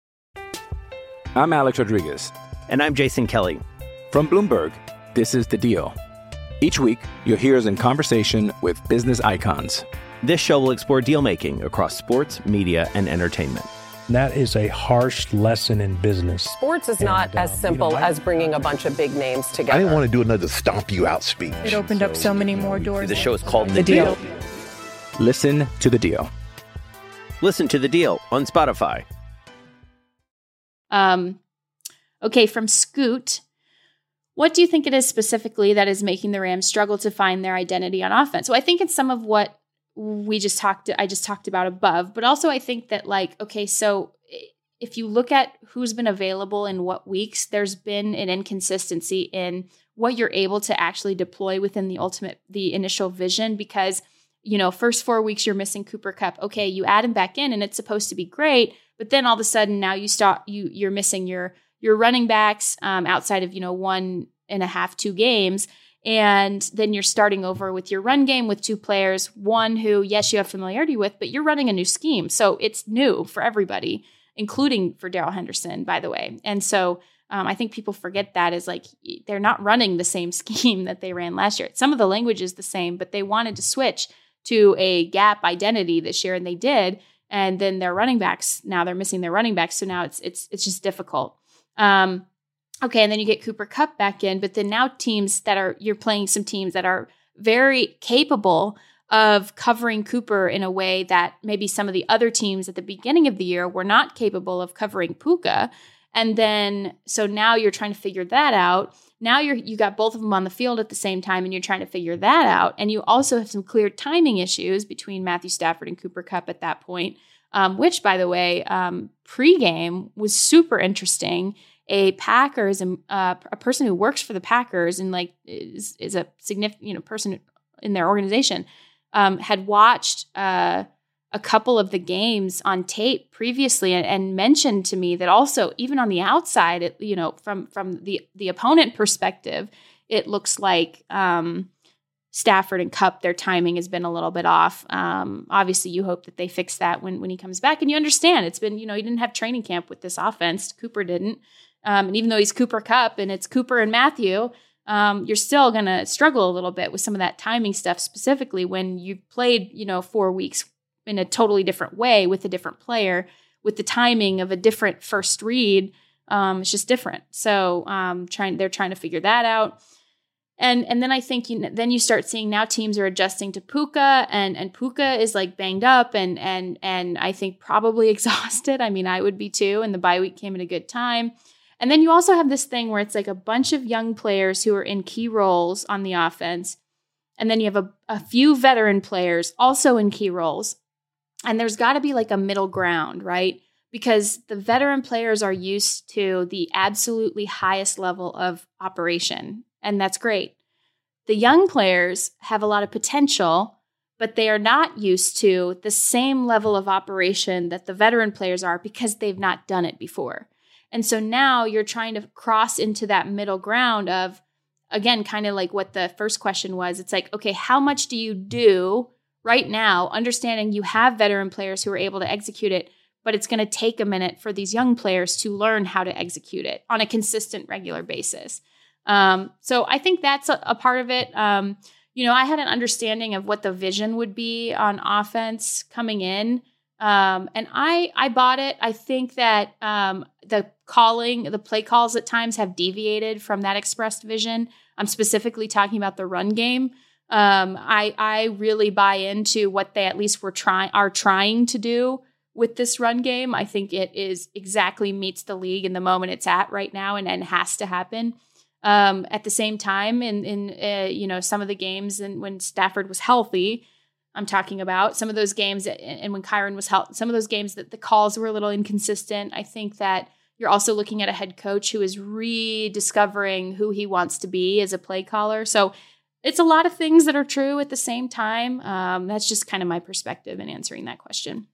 I'm Alex Rodriguez. And I'm Jason Kelly. From Bloomberg, this is The Deal. Each week, you'll hear us in conversation with business icons. This show will explore deal-making across sports, media, and entertainment. That is a harsh lesson in business. Sports is And, not as um, simple you know, I- as bringing a bunch of big names together. I didn't want to do another stomp you out speech. It opened up so many more doors. The show is called The, The deal. Deal. Listen to The Deal. Listen to The Deal on Spotify. Um, okay, from Scoot, what do you think it is specifically that is making the Rams struggle to find their identity on offense? So I think it's some of what we just talked, I just talked about above, but also I think that like, okay, so if you look at who's been available in what weeks, there's been an inconsistency in what you're able to actually deploy within the ultimate, the initial vision, because, you know, first four weeks you're missing Cooper Kupp. Okay, you add him back in and it's supposed to be great, but then all of a sudden now you start, you, you're missing your, your running backs um, outside of, you know, one and a half, two games. And then you're starting over with your run game with two players, one who, yes, you have familiarity with, but you're running a new scheme. So it's new for everybody, including for Darrell Henderson, by the way. And so um, I think people forget that is like, they're not running the same scheme that they ran last year. Some of the language is the same, but they wanted to switch to a gap identity this year, and they did. And then their running backs, now they're missing their running backs. So now it's it's it's just difficult. Um, okay, and then you get Cooper Kupp back in, but then now teams that are, you're playing some teams that are very capable of covering Cooper in a way that maybe some of the other teams at the beginning of the year were not capable of covering Puka. And then, so now you're trying to figure that out. Now you're, you got both of them on the field at the same time, and you're trying to figure that out. And you also have some clear timing issues between Matthew Stafford and Cooper Kupp at that point, um, which, by the way, um, pregame was super interesting. A Packers, uh, a person who works for the Packers and like is, is a significant, you know, person in their organization, um, had watched uh, a couple of the games on tape previously and, and mentioned to me that also, even on the outside, it, you know, from from the the opponent perspective, it looks like um, Stafford and Kupp, their timing has been a little bit off. Um, obviously, you hope that they fix that when when he comes back, and you understand it's been, you know, he didn't have training camp with this offense. Cooper didn't. Um, and even though he's Cooper Kupp and it's Cooper and Matthew, um, you're still going to struggle a little bit with some of that timing stuff, specifically when you've played, you know, four weeks in a totally different way with a different player, with the timing of a different first read. Um, it's just different. So um, trying, they're trying to figure that out. And and then I think you, then you start seeing now teams are adjusting to Puka, and and Puka is like banged up and and and I think probably exhausted. I mean, I would be too. And the bye week came at a good time. And then you also have this thing where it's like a bunch of young players who are in key roles on the offense, and then you have a, a few veteran players also in key roles. And there's got to be like a middle ground, right? Because the veteran players are used to the absolutely highest level of operation. And that's great. The young players have a lot of potential, but they are not used to the same level of operation that the veteran players are because they've not done it before. And so now you're trying to cross into that middle ground of, again, kind of like what the first question was. It's like, okay, how much do you do right now, understanding you have veteran players who are able to execute it, but it's going to take a minute for these young players to learn how to execute it on a consistent, regular basis. Um, so I think that's a, a part of it. Um, you know, I had an understanding of what the vision would be on offense coming in. Um, and I, I bought it. I think that, um, the calling, the play calls at times have deviated from that expressed vision. I'm specifically talking about the run game. Um, I, I really buy into what they at least were trying, are trying to do with this run game. I think it is exactly meets the league in the moment it's at right now, and, and has to happen. Um, at the same time, in, in uh, you know, some of the games and when Stafford was healthy, I'm talking about some of those games that, and when Kyron was healthy, some of those games that the calls were a little inconsistent. I think that you're also looking at a head coach who is rediscovering who he wants to be as a play caller. So it's a lot of things that are true at the same time. Um, that's just kind of my perspective in answering that question.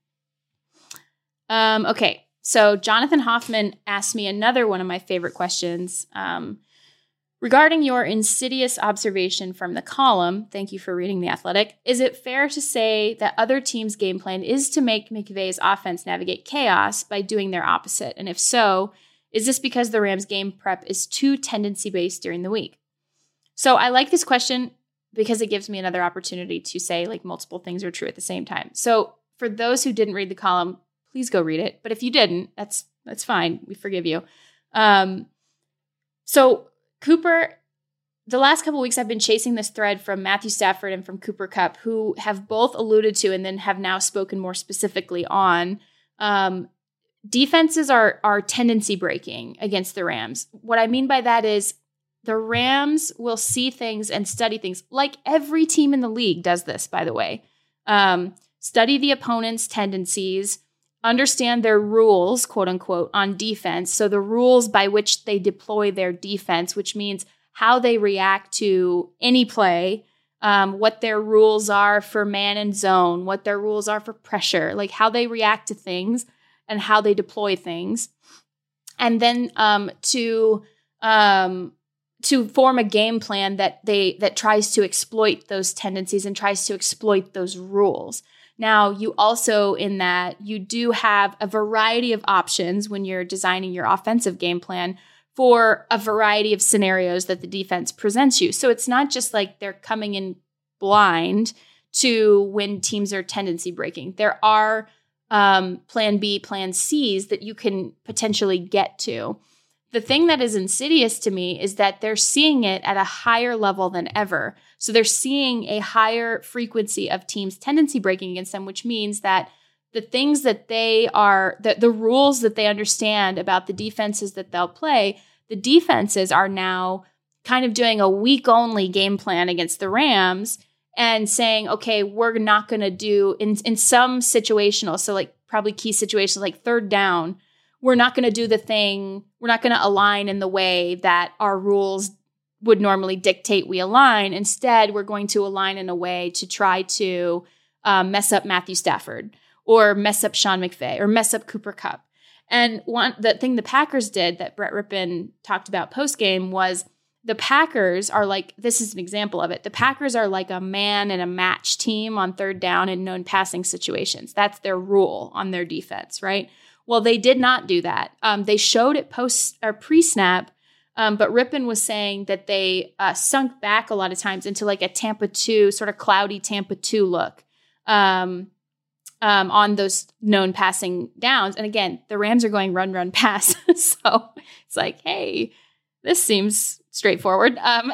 Um, okay, so Jonathan Hoffman asked me another one of my favorite questions. Um, Regarding your insidious observation from the column, thank you for reading The Athletic, is it fair to say that other teams' game plan is to make McVay's offense navigate chaos by doing their opposite? And if so, is this because the Rams' game prep is too tendency-based during the week? So I like this question because it gives me another opportunity to say like multiple things are true at the same time. So for those who didn't read the column, please go read it. But if you didn't, that's that's fine. We forgive you. Um, so Cooper, the last couple of weeks I've been chasing this thread from Matthew Stafford and from Cooper Kupp, who have both alluded to and then have now spoken more specifically on um, defenses are, are tendency breaking against the Rams. What I mean by that is the Rams will see things and study things like every team in the league does this, by the way. Um, study the opponent's tendencies, understand their rules, quote unquote, on defense. So the rules by which they deploy their defense, which means how they react to any play, um, what their rules are for man and zone, what their rules are for pressure, like how they react to things and how they deploy things. And then um, to um, to form a game plan that they that tries to exploit those tendencies and tries to exploit those rules. Now, you also, in that, you do have a variety of options when you're designing your offensive game plan for a variety of scenarios that the defense presents you. So it's not just like they're coming in blind to when teams are tendency breaking. There are um, plan B, plan C's that you can potentially get to. The thing that is insidious to me is that they're seeing it at a higher level than ever. So they're seeing a higher frequency of teams tendency breaking against them, which means that the things that they are, the, the rules that they understand about the defenses that they'll play, the defenses are now kind of doing a week-only game plan against the Rams and saying, okay, we're not going to do, in, in some situational, so like probably key situations like third down, we're not going to do the thing, we're not going to align in the way that our rules would normally dictate we align. Instead, we're going to align in a way to try to um, mess up Matthew Stafford or mess up Sean McVay or mess up Cooper Kupp. And one the thing the Packers did that Brett Rippon talked about post-game was the Packers are like, this is an example of it, the Packers are like a man and a match team on third down in known passing situations. That's their rule on their defense, right? Well, they did not do that. Um, they showed it post or pre-snap, um, but Rypien was saying that they uh, sunk back a lot of times into like a Tampa two, sort of cloudy Tampa two look um, um, on those known passing downs. And again, the Rams are going run, run, pass. So it's like, hey, this seems straightforward. Um,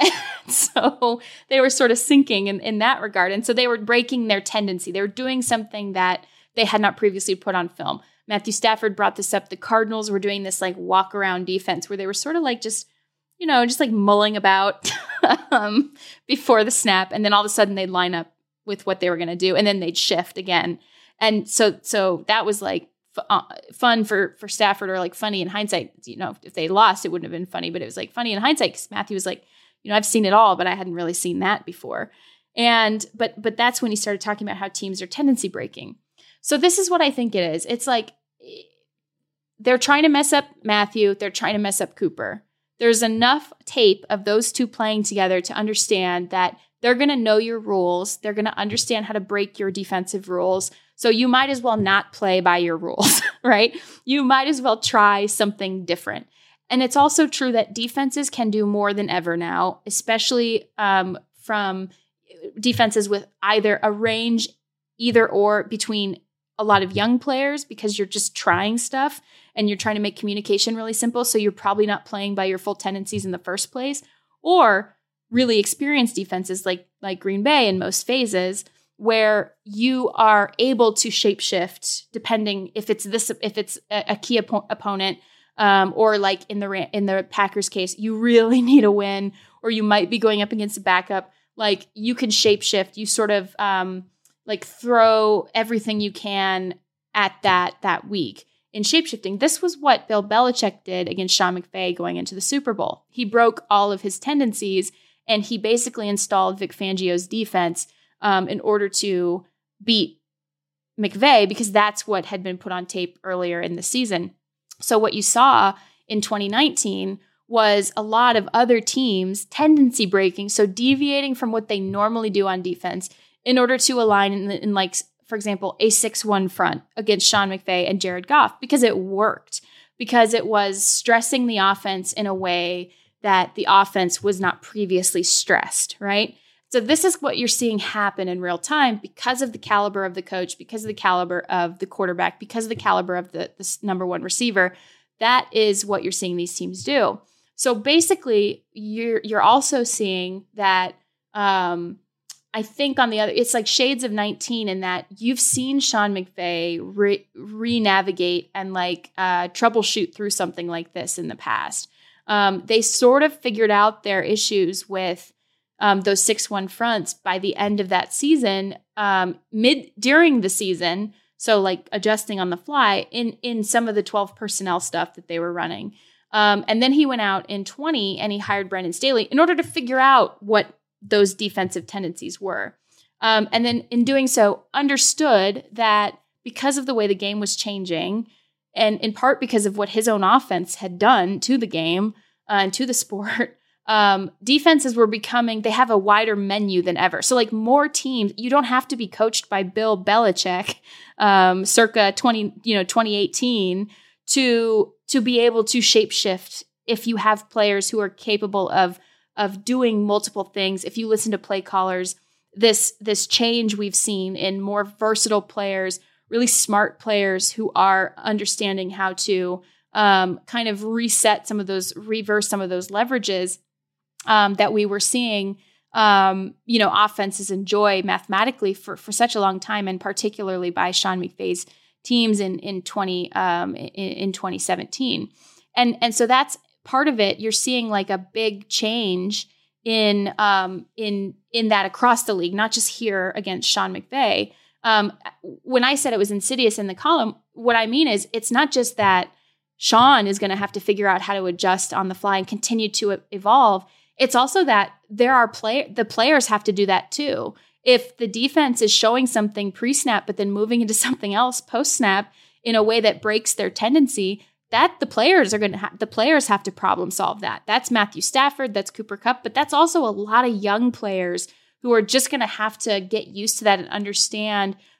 so they were sort of sinking in, in that regard. And so they were breaking their tendency. They were doing something that they had not previously put on film. Matthew Stafford brought this up. The Cardinals were doing this like walk around defense where they were sort of like just, you know, just like mulling about um, before the snap. And then all of a sudden they'd line up with what they were going to do. And then they'd shift again. And so so that was like f- uh, fun for, for Stafford, or like funny in hindsight. You know, if they lost, it wouldn't have been funny, but it was like funny in hindsight because Matthew was like, you know, I've seen it all, but I hadn't really seen that before. And but but that's when he started talking about how teams are tendency breaking. So this is what I think it is. It's like they're trying to mess up Matthew. They're trying to mess up Cooper. There's enough tape of those two playing together to understand that they're going to know your rules. They're going to understand how to break your defensive rules. So you might as well not play by your rules, right? You might as well try something different. And it's also true that defenses can do more than ever now, especially um, from defenses with either a range, either or between a lot of young players, because you're just trying stuff and you're trying to make communication really simple. So you're probably not playing by your full tendencies in the first place, or really experienced defenses like, like Green Bay in most phases, where you are able to shapeshift depending if it's this, if it's a, a key op- opponent, um, or like in the in the Packers case, you really need a win, or you might be going up against a backup. Like you can shapeshift. You sort of um, like throw everything you can at that that week in shapeshifting. This was what Bill Belichick did against Sean McVay going into the Super Bowl. He broke all of his tendencies, and he basically installed Vic Fangio's defense um, in order to beat McVay, because that's what had been put on tape earlier in the season. So what you saw in twenty nineteen was a lot of other teams tendency breaking, so deviating from what they normally do on defense in order to align in, in like, for example, a six one front against Sean McVay and Jared Goff, because it worked, because it was stressing the offense in a way that the offense was not previously stressed, right? So this is what you're seeing happen in real time because of the caliber of the coach, because of the caliber of the quarterback, because of the caliber of the, the number one receiver. That is what you're seeing these teams do. So basically, you're you're also seeing that um, I think on the other, it's like shades of nineteen in that you've seen Sean McVay re- re-navigate and like uh, troubleshoot through something like this in the past. Um, they sort of figured out their issues with um, those six one fronts by the end of that season, um, mid during the season. So like adjusting on the fly in, in some of the twelve personnel stuff that they were running. Um, and then he went out in twenty and he hired Brandon Staley in order to figure out what those defensive tendencies were. Um, and then in doing so, understood that because of the way the game was changing, and in part because of what his own offense had done to the game uh, and to the sport, um, defenses were becoming, they have a wider menu than ever. So like more teams, you don't have to be coached by Bill Belichick um, circa twenty, you know, twenty eighteen to to be able to shapeshift if you have players who are capable of of doing multiple things. If you listen to play callers, this this change we've seen in more versatile players, really smart players who are understanding how to um, kind of reset some of those, reverse some of those leverages um, that we were seeing, um, you know, offenses enjoy mathematically for, for such a long time, and particularly by Sean McVay's teams in in twenty um, in, in twenty seventeen, and and so that's part of it. You're seeing like a big change in um, in in that across the league, not just here against Sean McVay. Um, when I said it was insidious in the column, what I mean is it's not just that Sean is going to have to figure out how to adjust on the fly and continue to evolve. It's also that there are play the players have to do that too. If the defense is showing something pre-snap, but then moving into something else post-snap in a way that breaks their tendency, that the players are going to have, the players have to problem solve that. That's Matthew Stafford, that's Cooper Kupp, but that's also a lot of young players who are just going to have to get used to that and understand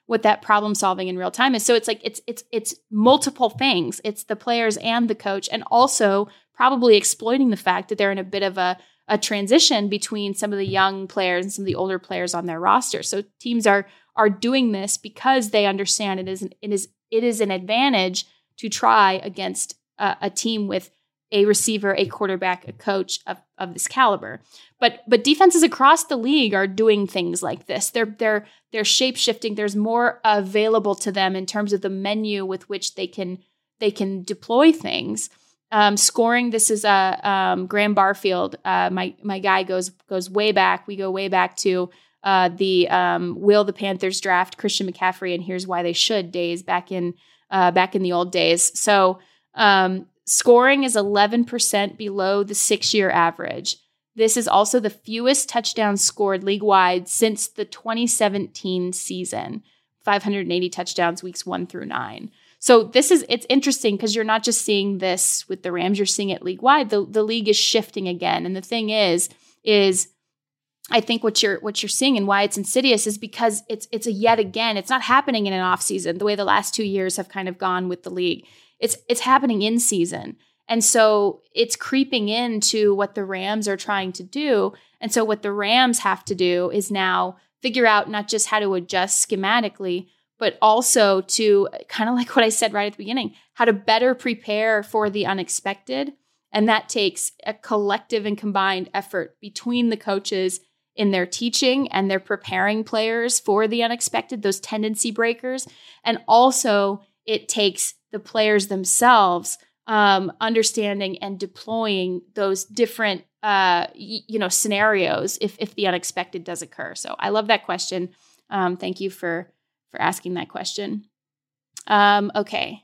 what that problem solving in real time is. So it's like it's it's it's multiple things. It's the players and the coach, and also probably exploiting the fact that they're in a bit of a a transition between some of the young players and some of the older players on their roster. So teams are are doing this because they understand it is an, it is it is an advantage to try against a, a team with a receiver, a quarterback, a coach of, of this caliber. But but defenses across the league are doing things like this. They're they're they're shape shifting. There's more available to them in terms of the menu with which they can they can deploy things. Um, scoring. This is a uh, um, Graham Barfield. Uh, my my guy goes goes way back. We go way back to uh, the um, Will the Panthers draft Christian McCaffrey, and here's why they should days back in uh, back in the old days. So um, scoring is eleven percent below the six year average. This is also the fewest touchdowns scored league wide since the twenty seventeen season. five hundred eighty touchdowns weeks one through nine. So this is, it's interesting because you're not just seeing this with the Rams, you're seeing it league wide. The, the league is shifting again. And the thing is, is I think what you're, what you're seeing and why it's insidious is because it's, it's a yet again, it's not happening in an off season the way the last two years have kind of gone with the league. It's, it's happening in season. And so it's creeping into what the Rams are trying to do. And so what the Rams have to do is now figure out not just how to adjust schematically, but also to kind of like what I said right at the beginning, how to better prepare for the unexpected. And that takes a collective and combined effort between the coaches in their teaching and their preparing players for the unexpected, those tendency breakers. And also it takes the players themselves um, understanding and deploying those different uh, y- you know, scenarios if, if the unexpected does occur. So I love that question. Um, thank you for for asking that question. Um, okay.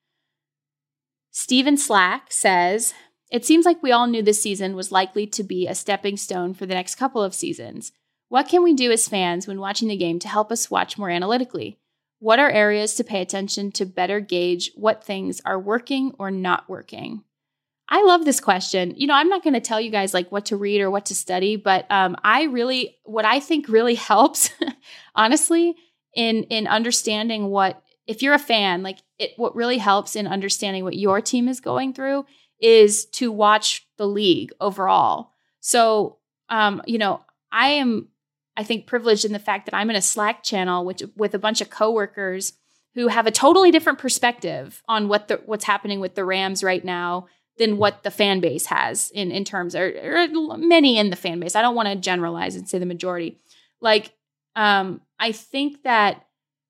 Steven Slack says, it seems like we all knew this season was likely to be a stepping stone for the next couple of seasons. What can we do as fans when watching the game to help us watch more analytically? What are areas to pay attention to better gauge what things are working or not working? I love this question. You know, I'm not going to tell you guys like what to read or what to study, but um, I really, what I think really helps, honestly, in in understanding what, if you're a fan, like it, what really helps in understanding what your team is going through is to watch the league overall. So, um, you know, I am, I think, privileged in the fact that I'm in a Slack channel which, with a bunch of coworkers who have a totally different perspective on what the what's happening with the Rams right now than what the fan base has in, in terms, or, or many in the fan base. I don't want to generalize and say the majority. Like, um, I think that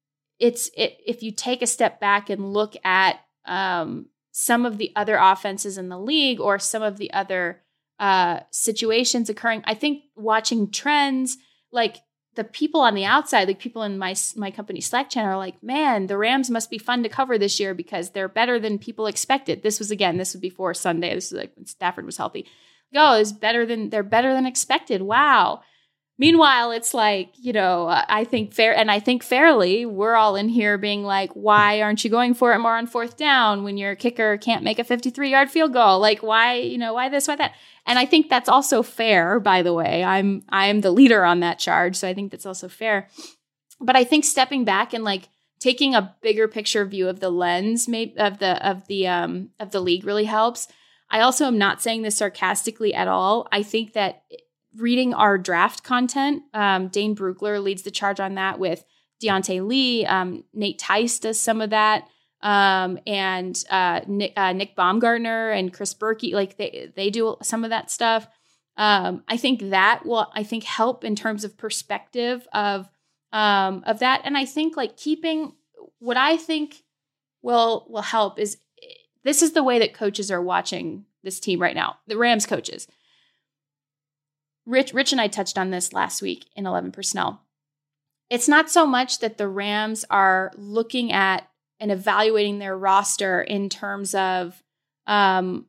it's it, if you take a step back and look at um, some of the other offenses in the league or some of the other uh, situations occurring, I think watching trends, like the people on the outside, like people in my my company Slack channel are like, man, the Rams must be fun to cover this year because they're better than people expected. This was, again, this was before Sunday. This was like when Stafford was healthy. Go, it's better than, they're better than expected. Wow. Meanwhile, it's like, you know, I think fair, and I think fairly, we're all in here being like, why aren't you going for it more on fourth down when your kicker can't make a fifty-three yard field goal? Like, why, you know, why this, why that? And I think that's also fair, by the way. I'm, I'm the leader on that charge, so I think that's also fair. But I think stepping back and like taking a bigger picture view of the lens maybe of the, of the, um, of the league really helps. I also am not saying this sarcastically at all. I think that reading our draft content, um, Dane Brugler leads the charge on that with Deontay Lee. Um, Nate Tice does some of that. Um, and uh, Nick, uh, Nick Baumgartner and Chris Berkey, like they, they do some of that stuff. Um, I think that will, I think, help in terms of perspective of, um, of that. And I think like keeping what I think will, will help is this is the way that coaches are watching this team right now, the Rams coaches. Rich, Rich and I touched on this last week in eleven Personnel. It's not so much that the Rams are looking at and evaluating their roster in terms of um,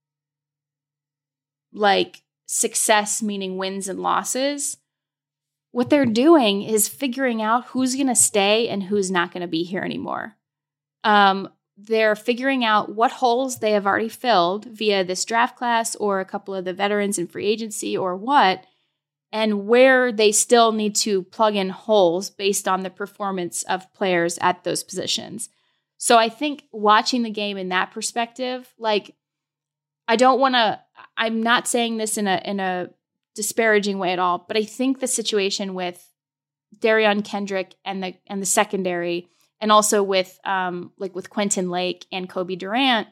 like success, meaning wins and losses. What they're doing is figuring out who's going to stay and who's not going to be here anymore. Um, they're figuring out what holes they have already filled via this draft class or a couple of the veterans in free agency or what, and where they still need to plug in holes based on the performance of players at those positions. So I think watching the game in that perspective, like, I don't want to, I'm not saying this in a in a disparaging way at all, but I think the situation with Derion Kendrick and the and the secondary, and also with um like with Quentin Lake and Kobe Durant,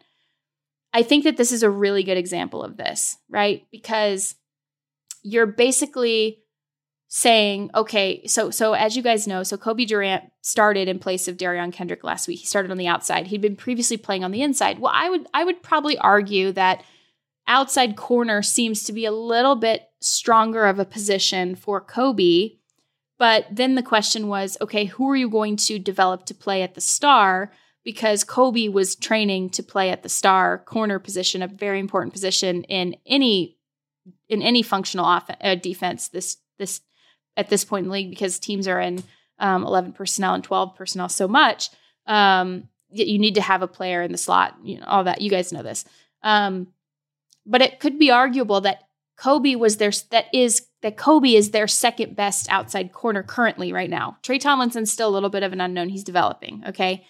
I think that this is a really good example of this, right? Because you're basically saying, okay, so so as you guys know, so Kobe Durant started in place of Derion Kendrick last week. He started on the outside. He'd been previously playing on the inside. Well, I would I would probably argue that outside corner seems to be a little bit stronger of a position for Kobe. But then the question was, okay, who are you going to develop to play at the star? Because Kobe was training to play at the star corner position, a very important position in any in any functional off- uh, defense this this at this point in the league, because teams are in um, eleven personnel and twelve personnel so much. Um, you need to have a player in the slot, you know, all that. You guys know this. Um, but it could be arguable that Kobe was their that is that Kobe is their second best outside corner currently right now. Trey Tomlinson's still a little bit of an unknown. He's developing. Okay.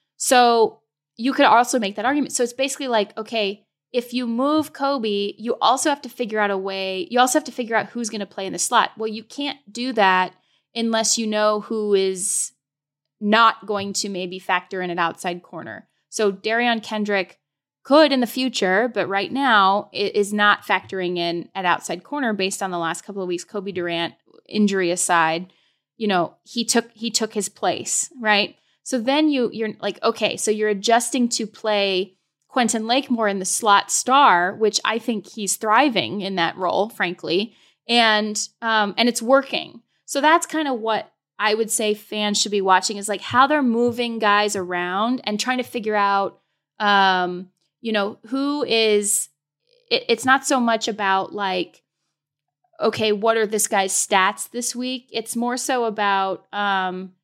So you could also make that argument. So it's basically like, okay, if you move Kobe, you also have to figure out a way, you also have to figure out who's going to play in the slot. Well, you can't do that unless you know who is not going to maybe factor in an outside corner. So Derion Kendrick could in the future, but right now it is not factoring in at outside corner based on the last couple of weeks. Kobe Durant, injury aside, you know, he took he took his place, right? So then you you're like, okay, so you're adjusting to play Quentin Lake more in the slot star, which I think he's thriving in that role, frankly, and um, and it's working. So that's kind of what I would say fans should be watching, is like how they're moving guys around and trying to figure out, um, you know, who is. It, it's not so much about like, okay, what are this guy's stats this week? It's more so about, um,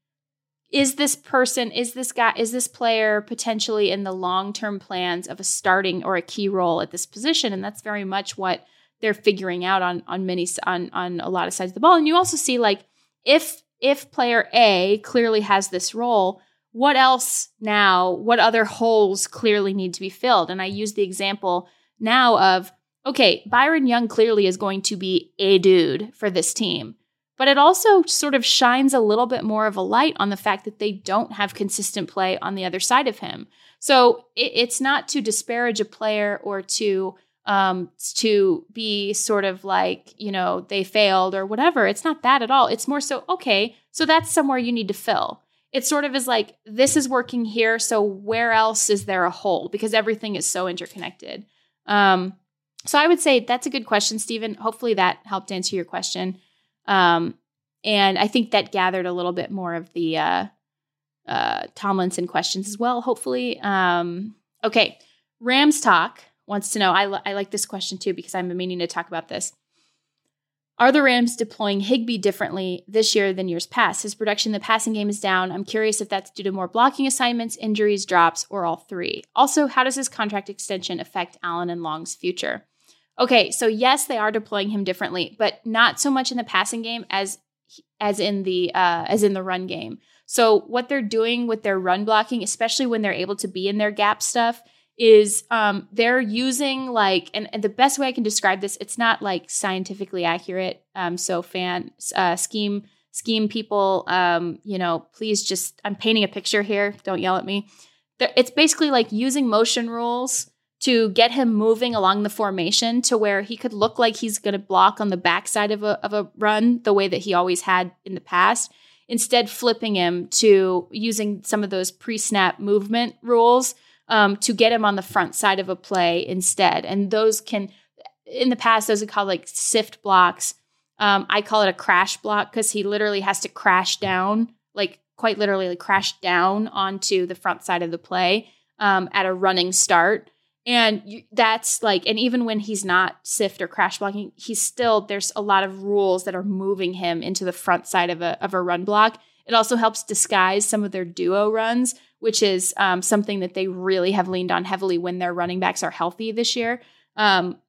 is this person, is this guy, is this player potentially in the long-term plans of a starting or a key role at this position? And that's very much what they're figuring out on on many on on a lot of sides of the ball. And you also see like if if player A clearly has this role, what else now? What other holes clearly need to be filled? And I use the example now of, okay, Byron Young clearly is going to be a dude for this team. But it also sort of shines a little bit more of a light on the fact that they don't have consistent play on the other side of him. So it, it's not to disparage a player or to um, to be sort of like, you know, they failed or whatever. It's not that at all. It's more so, okay, so that's somewhere you need to fill. It sort of is like, this is working here, so where else is there a hole? Because everything is so interconnected. Um, so I would say that's a good question, Stephen. Hopefully that helped answer your question. Um, and I think that gathered a little bit more of the uh, uh, Tomlinson questions as well, hopefully. Um, okay, Rams Talk wants to know, I, l- I like this question too because I'm meaning to talk about this. Are the Rams deploying Higbee differently this year than years past? His production in the passing game is down. I'm curious if that's due to more blocking assignments, injuries, drops, or all three. Also, how does his contract extension affect Allen and Long's future? Okay, so yes, they are deploying him differently, but not so much in the passing game as as in the uh, as in the run game. So what they're doing with their run blocking, especially when they're able to be in their gap stuff, is um, they're using like, and, and the best way I can describe this, it's not like scientifically accurate. Um, so fan uh, scheme scheme people, um, you know, please just, I'm painting a picture here. Don't yell at me. It's basically like using motion rules to get him moving along the formation to where he could look like he's going to block on the backside of a of a run the way that he always had in the past, instead flipping him to using some of those pre-snap movement rules um, to get him on the front side of a play instead. And those can, in the past, those are called like sift blocks. Um, I call it a crash block because he literally has to crash down, like quite literally like crash down onto the front side of the play um, at a running start. And you, that's like, and even when he's not sift or crash blocking, he's still, there's a lot of rules that are moving him into the front side of a of a run block. It also helps disguise some of their duo runs, which is um, something that they really have leaned on heavily when their running backs are healthy this year. Um,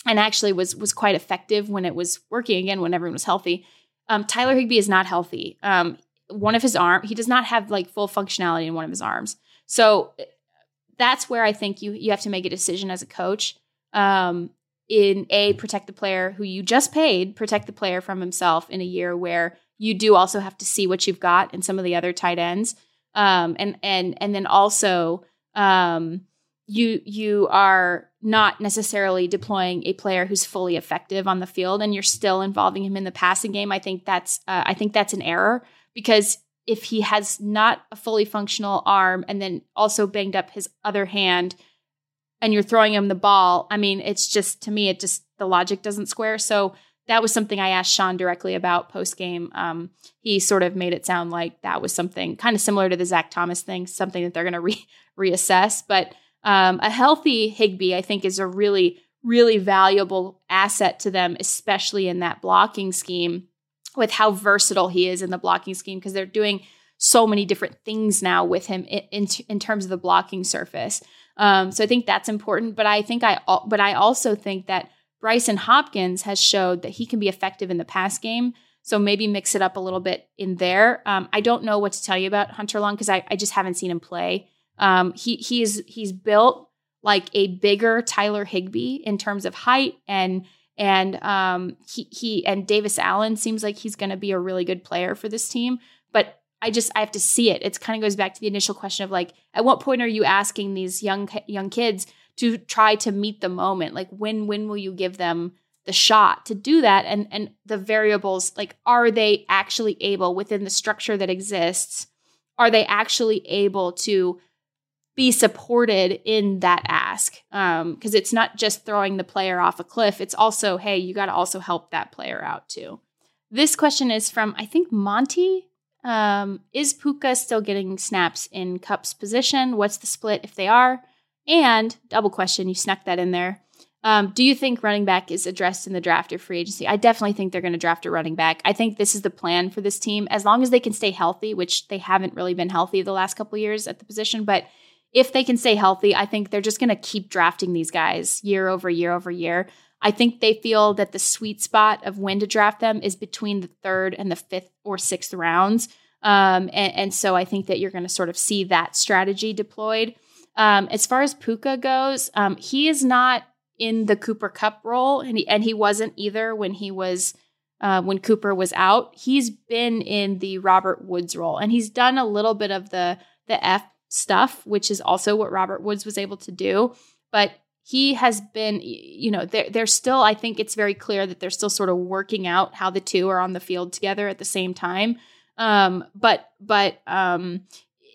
and actually was was quite effective when it was working again, when everyone was healthy. Um, Tyler Higbee is not healthy. Um, one of his arm, he does not have like full functionality in one of his arms. So that's where I think you you have to make a decision as a coach. Um, in A, protect the player who you just paid, protect the player from himself in a year where you do also have to see what you've got in some of the other tight ends. Um, and and and then also um, you you are not necessarily deploying a player who's fully effective on the field, and you're still involving him in the passing game. I think that's uh, I think that's an error, because if he has not a fully functional arm and then also banged up his other hand, and you're throwing him the ball, I mean, it's just, to me, it just, the logic doesn't square. So that was something I asked Sean directly about post-game. Um, he sort of made it sound like that was something kind of similar to the Zach Thomas thing, something that they're going to re- reassess. But um, a healthy Higbee, I think, is a really, really valuable asset to them, especially in that blocking scheme, with how versatile he is in the blocking scheme, because they're doing so many different things now with him in, in, in terms of the blocking surface. Um, so I think that's important, but I think I, but I also think that Bryson Hopkins has showed that he can be effective in the pass game. So maybe mix it up a little bit in there. Um, I don't know what to tell you about Hunter Long, because I, I just haven't seen him play. Um, he he's he's built like a bigger Tyler Higbee in terms of height, and and um, he he and Davis Allen seems like he's going to be a really good player for this team, but I just, I have to see it. It kind of goes back to the initial question of like, at what point are you asking these young, young kids to try to meet the moment? Like when, when will you give them the shot to do that? And, and the variables, like, are they actually able within the structure that exists? Are they actually able to be supported in that ask? Um, cause it's not just throwing the player off a cliff. It's also, hey, you got to also help that player out too. This question is from, I think, Monty. Um, is Puka still getting snaps in Cup's position? What's the split if they are? And double question, you snuck that in there. Um, do you think running back is addressed in the draft or free agency? I definitely think they're going to draft a running back. I think this is the plan for this team, as long as they can stay healthy, which they haven't really been healthy the last couple of years at the position. But if they can stay healthy, I think they're just going to keep drafting these guys year over year over year. I think they feel that the sweet spot of when to draft them is between the third and the fifth or sixth rounds. Um, and, and so I think that you're going to sort of see that strategy deployed. Um, as far as Puka goes, um, he is not in the Cooper Kupp role, and he, and he wasn't either when he was uh, when Cooper was out. He's been in the Robert Woods role, and he's done a little bit of the the F stuff, which is also what Robert Woods was able to do. But he has been, you know, they're, they're still, I think it's very clear that they're still sort of working out how the two are on the field together at the same time. Um, but, but um,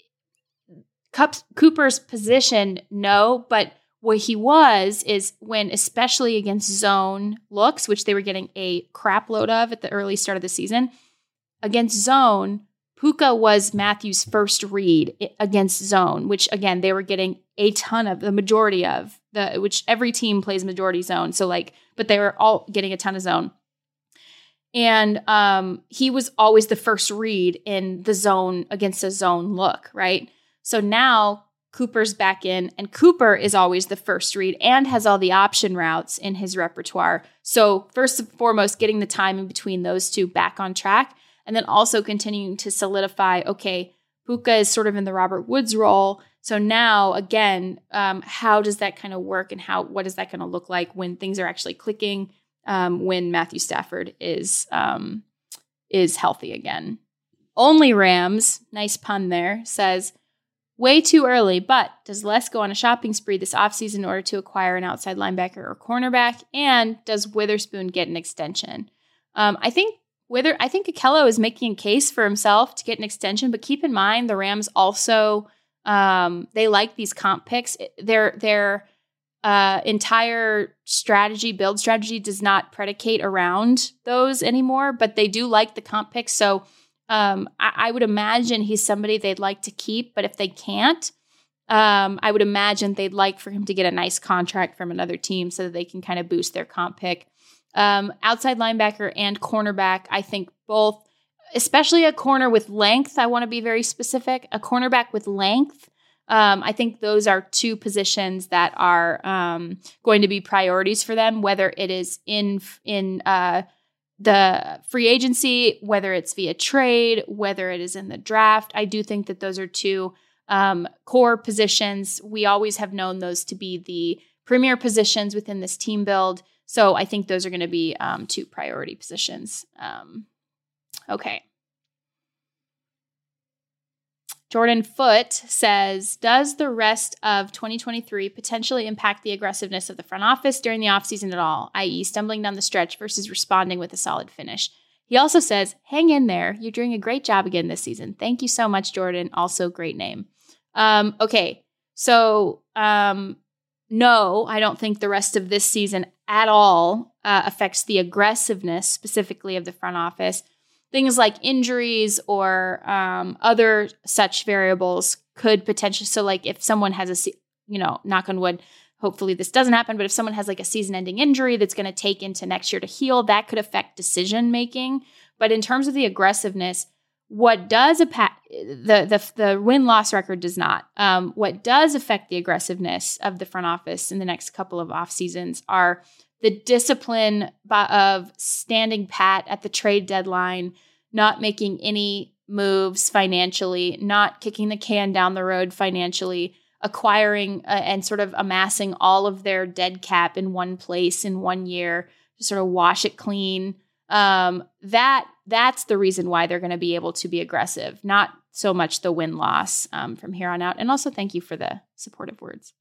Kupp's, Cooper's position, no, but what he was is when, especially against zone looks, which they were getting a crap load of at the early start of the season, against zone, Puka was Matthew's first read against zone, which again, they were getting a ton of, the majority of, the which every team plays majority zone. So like, but they were all getting a ton of zone. And um, he was always the first read in the zone against a zone look, right? So now Cooper's back in, and Cooper is always the first read and has all the option routes in his repertoire. So first and foremost, getting the time in between those two back on track, and then also continuing to solidify, okay, Puka is sort of in the Robert Woods role. So now, again, um, how does that kind of work, and how what is that going to look like when things are actually clicking, um, when Matthew Stafford is um, is healthy again? Only Rams, nice pun there, says, way too early, but does Les go on a shopping spree this offseason in order to acquire an outside linebacker or cornerback? And does Witherspoon get an extension? Um, I think Wither, I think Akello is making a case for himself to get an extension, but keep in mind the Rams also, um, they like these comp picks. Their, their uh, entire strategy, build strategy does not predicate around those anymore, but they do like the comp picks. So Um, I, I would imagine he's somebody they'd like to keep, but if they can't, um, I would imagine they'd like for him to get a nice contract from another team so that they can kind of boost their comp pick. Um, outside linebacker and cornerback, I think both, especially a corner with length. I want to be very specific. A cornerback with length Um, I think those are two positions that are um, going to be priorities for them, whether it is in in uh, the free agency, whether it's via trade, whether it is in the draft. I do think that those are two um, core positions. We always have known those to be the premier positions within this team build. So I think those are going to be um, two priority positions. Um, okay. Jordan Foote says, does the rest of twenty twenty-three potentially impact the aggressiveness of the front office during the offseason at all, that is stumbling down the stretch versus responding with a solid finish? He also says, hang in there. You're doing a great job again this season. Thank you so much, Jordan. Also, great name. Um, okay, so um, no, I don't think the rest of this season at all uh, affects the aggressiveness specifically of the front office. Things like injuries or um, other such variables could potentially, so like if someone has a, you know, knock on wood, hopefully this doesn't happen, but if someone has like a season-ending injury that's going to take into next year to heal, that could affect decision-making. But in terms of the aggressiveness, what does, impact, the, the, the win-loss record does not. Um, what does affect the aggressiveness of the front office in the next couple of off seasons are the discipline of standing pat at the trade deadline, not making any moves financially, not kicking the can down the road financially, acquiring uh, and sort of amassing all of their dead cap in one place in one year to sort of wash it clean. Um, that that's the reason why they're going to be able to be aggressive, not so much the win-loss um, from here on out. And also thank you for the supportive words.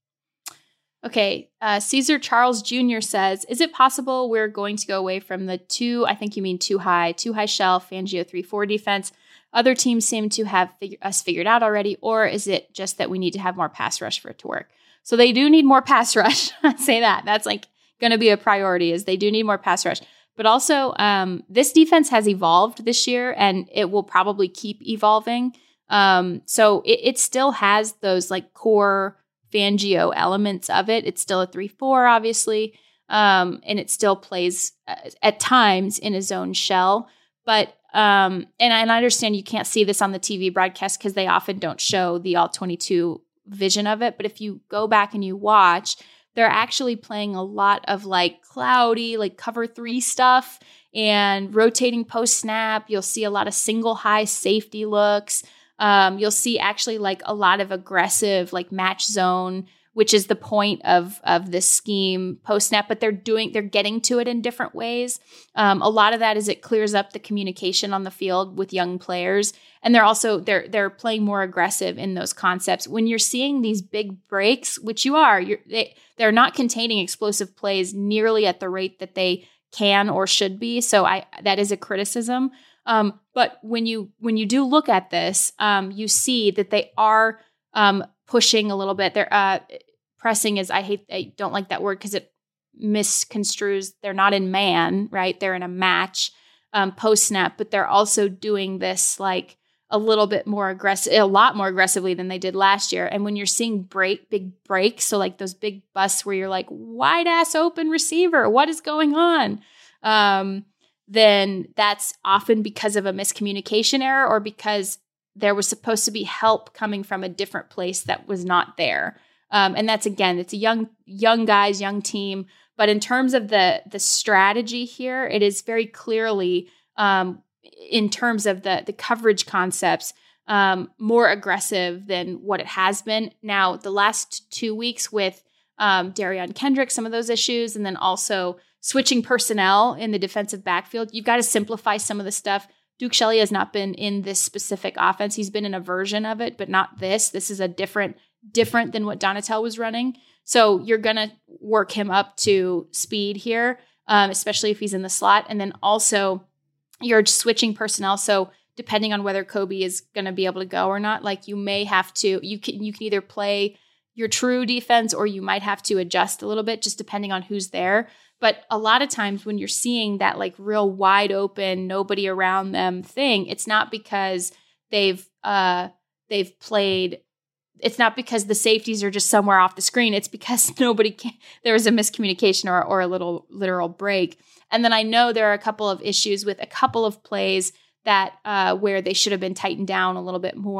Okay, uh, Caesar Charles Junior says, is it possible we're going to go away from the two, I think you mean too high, too high shelf, Fangio three four defense? Other teams seem to have fig- us figured out already, or is it just that we need to have more pass rush for it to work? So they do need more pass rush. I say that. That's like going to be a priority, is they do need more pass rush. But also, um, this defense has evolved this year, and it will probably keep evolving. Um, so it, it still has those like core Fangio elements of it. It's still a three four, obviously, um, and it still plays uh, at times in a zone shell. But um, and, I, and I understand you can't see this on the T V broadcast because they often don't show the all twenty-two vision of it. But if you go back and you watch, they're actually playing a lot of like cloudy, like cover three stuff and rotating post snap. You'll see a lot of single high safety looks. Um, you'll see actually like a lot of aggressive like match zone, which is the point of of this scheme post snap, but they're doing they're getting to it in different ways. Um, a lot of that is it clears up the communication on the field with young players, and they're also they're they're playing more aggressive in those concepts. When you're seeing these big breaks, which you are, you're, they they're not containing explosive plays nearly at the rate that they can or should be. So I that is a criticism. Um, but when you when you do look at this, um, you see that they are um, pushing a little bit. They're uh, pressing is I hate I don't like that word because it misconstrues. They're not in man, right? They're in a match um, post snap, but they're also doing this like a little bit more aggressive, a lot more aggressively than they did last year. And when you're seeing break big breaks, so like those big busts where you're like wide ass open receiver, what is going on? Um, then that's often because of a miscommunication error or because there was supposed to be help coming from a different place that was not there. Um, and that's, again, it's a young young guys, young team. But in terms of the the strategy here, it is very clearly, um, in terms of the, the coverage concepts, um, more aggressive than what it has been. Now, the last two weeks with um, Darion Kendrick, some of those issues, and then also switching personnel in the defensive backfield, you've got to simplify some of the stuff. Duke Shelley has not been in this specific offense. He's been in a version of it, but not this. This is a different, different than what Donatel was running. So you're going to work him up to speed here, um, especially if he's in the slot. And then also you're switching personnel. So depending on whether Kobe is going to be able to go or not, like you may have to, you can, you can either play your true defense or you might have to adjust a little bit just depending on who's there. But a lot of times when you're seeing that like real wide open, nobody around them thing, it's not because they've uh, they've played. It's not because the safeties are just somewhere off the screen. It's because nobody can. There was a miscommunication or or a little literal break. And then I know there are a couple of issues with a couple of plays that uh, where they should have been tightened down a little bit more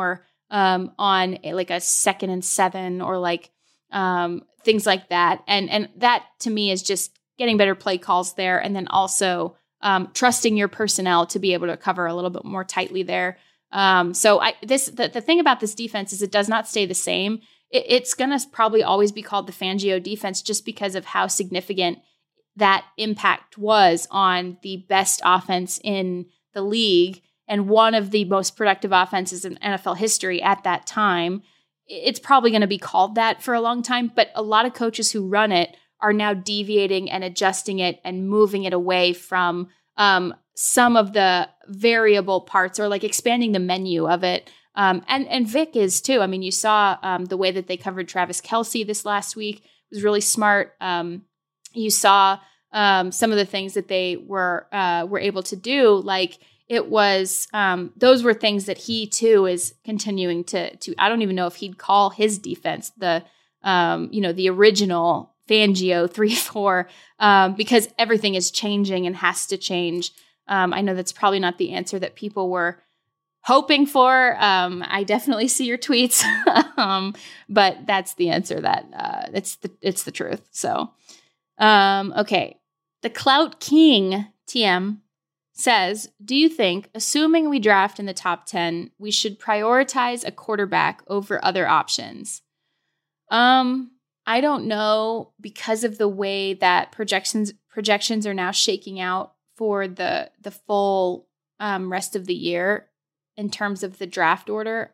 um, on a, like a second and seven or like um, things like that. And and that to me is just getting better play calls there, and then also um, trusting your personnel to be able to cover a little bit more tightly there. Um, so I this the, the thing about this defense is it does not stay the same. It, it's going to probably always be called the Fangio defense just because of how significant that impact was on the best offense in the league and one of the most productive offenses in N F L history at that time. It's probably going to be called that for a long time, but a lot of coaches who run it are now deviating and adjusting it and moving it away from um, some of the variable parts or like expanding the menu of it. Um, and, and Vic is too. I mean, you saw um, the way that they covered Travis Kelce this last week. It was really smart. Um, you saw um, some of the things that they were uh, were able to do. Like it was, um, those were things that he too is continuing to, to, I don't even know if he'd call his defense the, um, you know, the original Fangio three four, um, because everything is changing and has to change. Um, I know that's probably not the answer that people were hoping for. Um, I definitely see your tweets, um, but that's the answer that uh, it's the it's the truth. So, um, okay, the Clout King T M says, "Do you think, assuming we draft in the top ten, we should prioritize a quarterback over other options?" Um. I don't know, because of the way that projections projections are now shaking out for the the full um, rest of the year in terms of the draft order.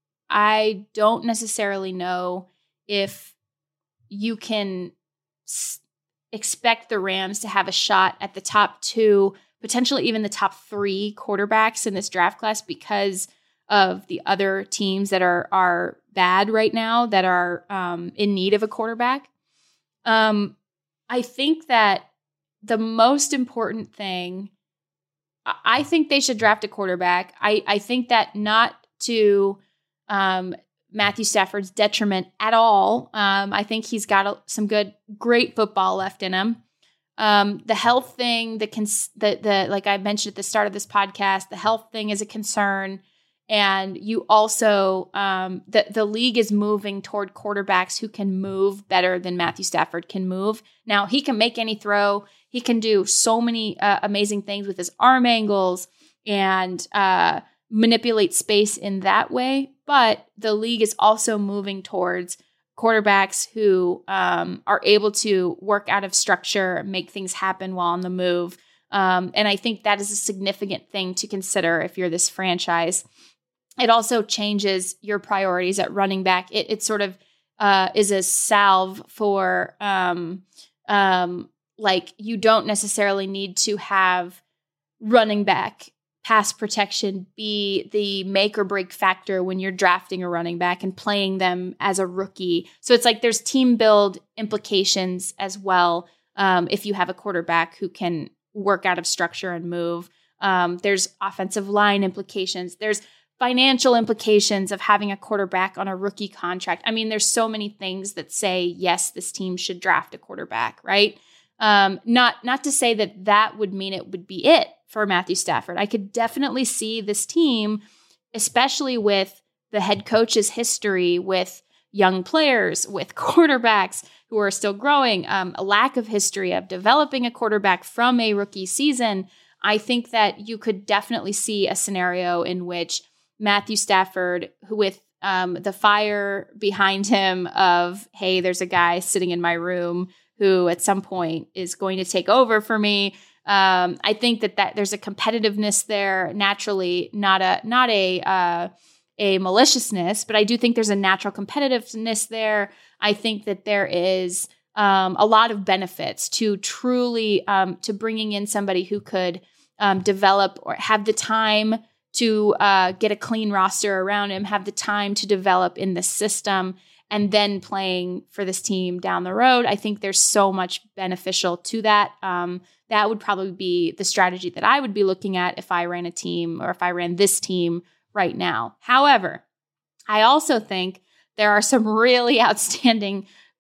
I don't necessarily know if you can s- expect the Rams to have a shot at the top two, potentially even the top three quarterbacks in this draft class because of the other teams that are are bad right now that are um, in need of a quarterback. Um, I think that the most important thing, I think they should draft a quarterback. I, I think that not to um, Matthew Stafford's detriment at all. Um, I think he's got a, some good, great football left in him. Um, the health thing, the, cons- the the like I mentioned at the start of this podcast, the health thing is a concern. And you also, um, the, the league is moving toward quarterbacks who can move better than Matthew Stafford can move. Now, he can make any throw. He can do so many uh, amazing things with his arm angles and uh, manipulate space in that way. But the league is also moving towards quarterbacks who um, are able to work out of structure, make things happen while on the move. Um, and I think that is a significant thing to consider if you're this franchise. It also changes your priorities at running back. It, it sort of uh, is a salve for, um, um, like, you don't necessarily need to have running back pass protection be the make or break factor when you're drafting a running back and playing them as a rookie. So it's like there's team build implications as well um, if you have a quarterback who can work out of structure and move. Um, there's offensive line implications. There's financial implications of having a quarterback on a rookie contract. I mean, there's so many things that say, yes, this team should draft a quarterback, right? Um, not not to say that that would mean it would be it for Matthew Stafford. I could definitely see this team, especially with the head coach's history with young players, with quarterbacks who are still growing, um, a lack of history of developing a quarterback from a rookie season. I think that you could definitely see a scenario in which Matthew Stafford, who with um, the fire behind him of, hey, there's a guy sitting in my room who at some point is going to take over for me. Um, I think that, that there's a competitiveness there naturally, not a not a uh, a maliciousness, but I do think there's a natural competitiveness there. I think that there is um, a lot of benefits to truly um, to bringing in somebody who could um, develop or have the time to uh, get a clean roster around him, have the time to develop in the system, and then playing for this team down the road. I think there's so much beneficial to that. Um, that would probably be the strategy that I would be looking at if I ran a team or if I ran this team right now. However, I also think there are some really outstanding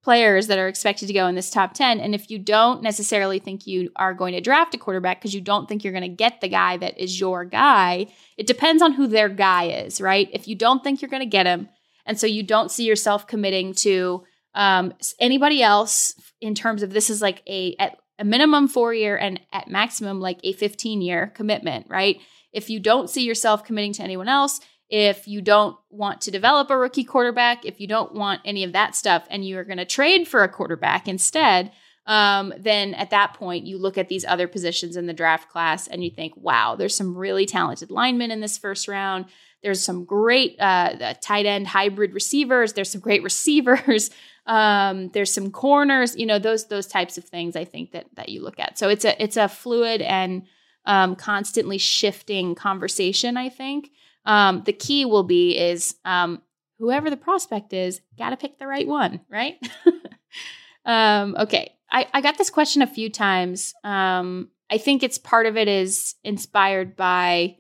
players that are expected to go in this top ten. And if you don't necessarily think you are going to draft a quarterback because you don't think you're going to get the guy that is your guy, it depends on who their guy is, right? If you don't think you're going to get him, and so you don't see yourself committing to um, anybody else in terms of this is like a at a minimum four year and at maximum like a fifteen year commitment, right? If you don't see yourself committing to anyone else, if you don't want to develop a rookie quarterback, if you don't want any of that stuff and you're going to trade for a quarterback instead, um, then at that point you look at these other positions in the draft class and you think, wow, there's some really talented linemen in this first round. There's some great uh, tight end hybrid receivers. There's some great receivers. Um, there's some corners, you know, those those types of things I think that that you look at. So it's a it's a fluid and um, constantly shifting conversation, I think. Um, the key will be is um, whoever the prospect is, got to pick the right one, right? um, okay, I, I got this question a few times. Um, I think it's part of it is inspired by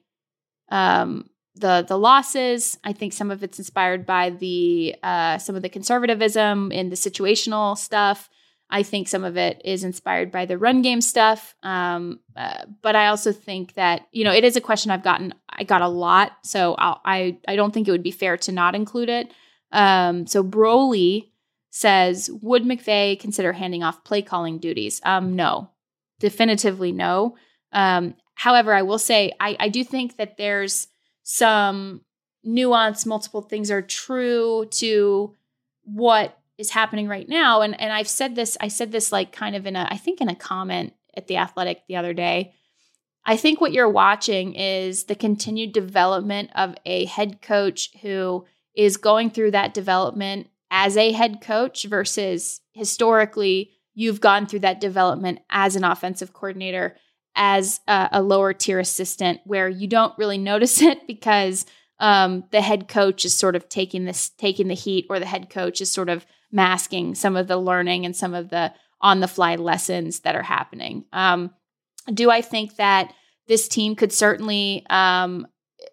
um, the the losses. I think some of it's inspired by the uh, some of the conservatism in the situational stuff. I think some of it is inspired by the run game stuff. Um, uh, but I also think that, you know, it is a question I've gotten, I got a lot. So I'll, I, I don't think it would be fair to not include it. Um, so Broly says, would McVay consider handing off play calling duties? Um, no, definitively no. Um, however, I will say, I, I do think that there's some nuance, multiple things are true to what is happening right now. And and I've said this, I said this like kind of in a, I think in a comment at The Athletic the other day. I think what you're watching is the continued development of a head coach who is going through that development as a head coach versus historically you've gone through that development as an offensive coordinator, as a, a lower tier assistant where you don't really notice it because um, the head coach is sort of taking this, taking the heat, or the head coach is sort of masking some of the learning and some of the on-the-fly lessons that are happening. Um, do I think that this team could certainly um,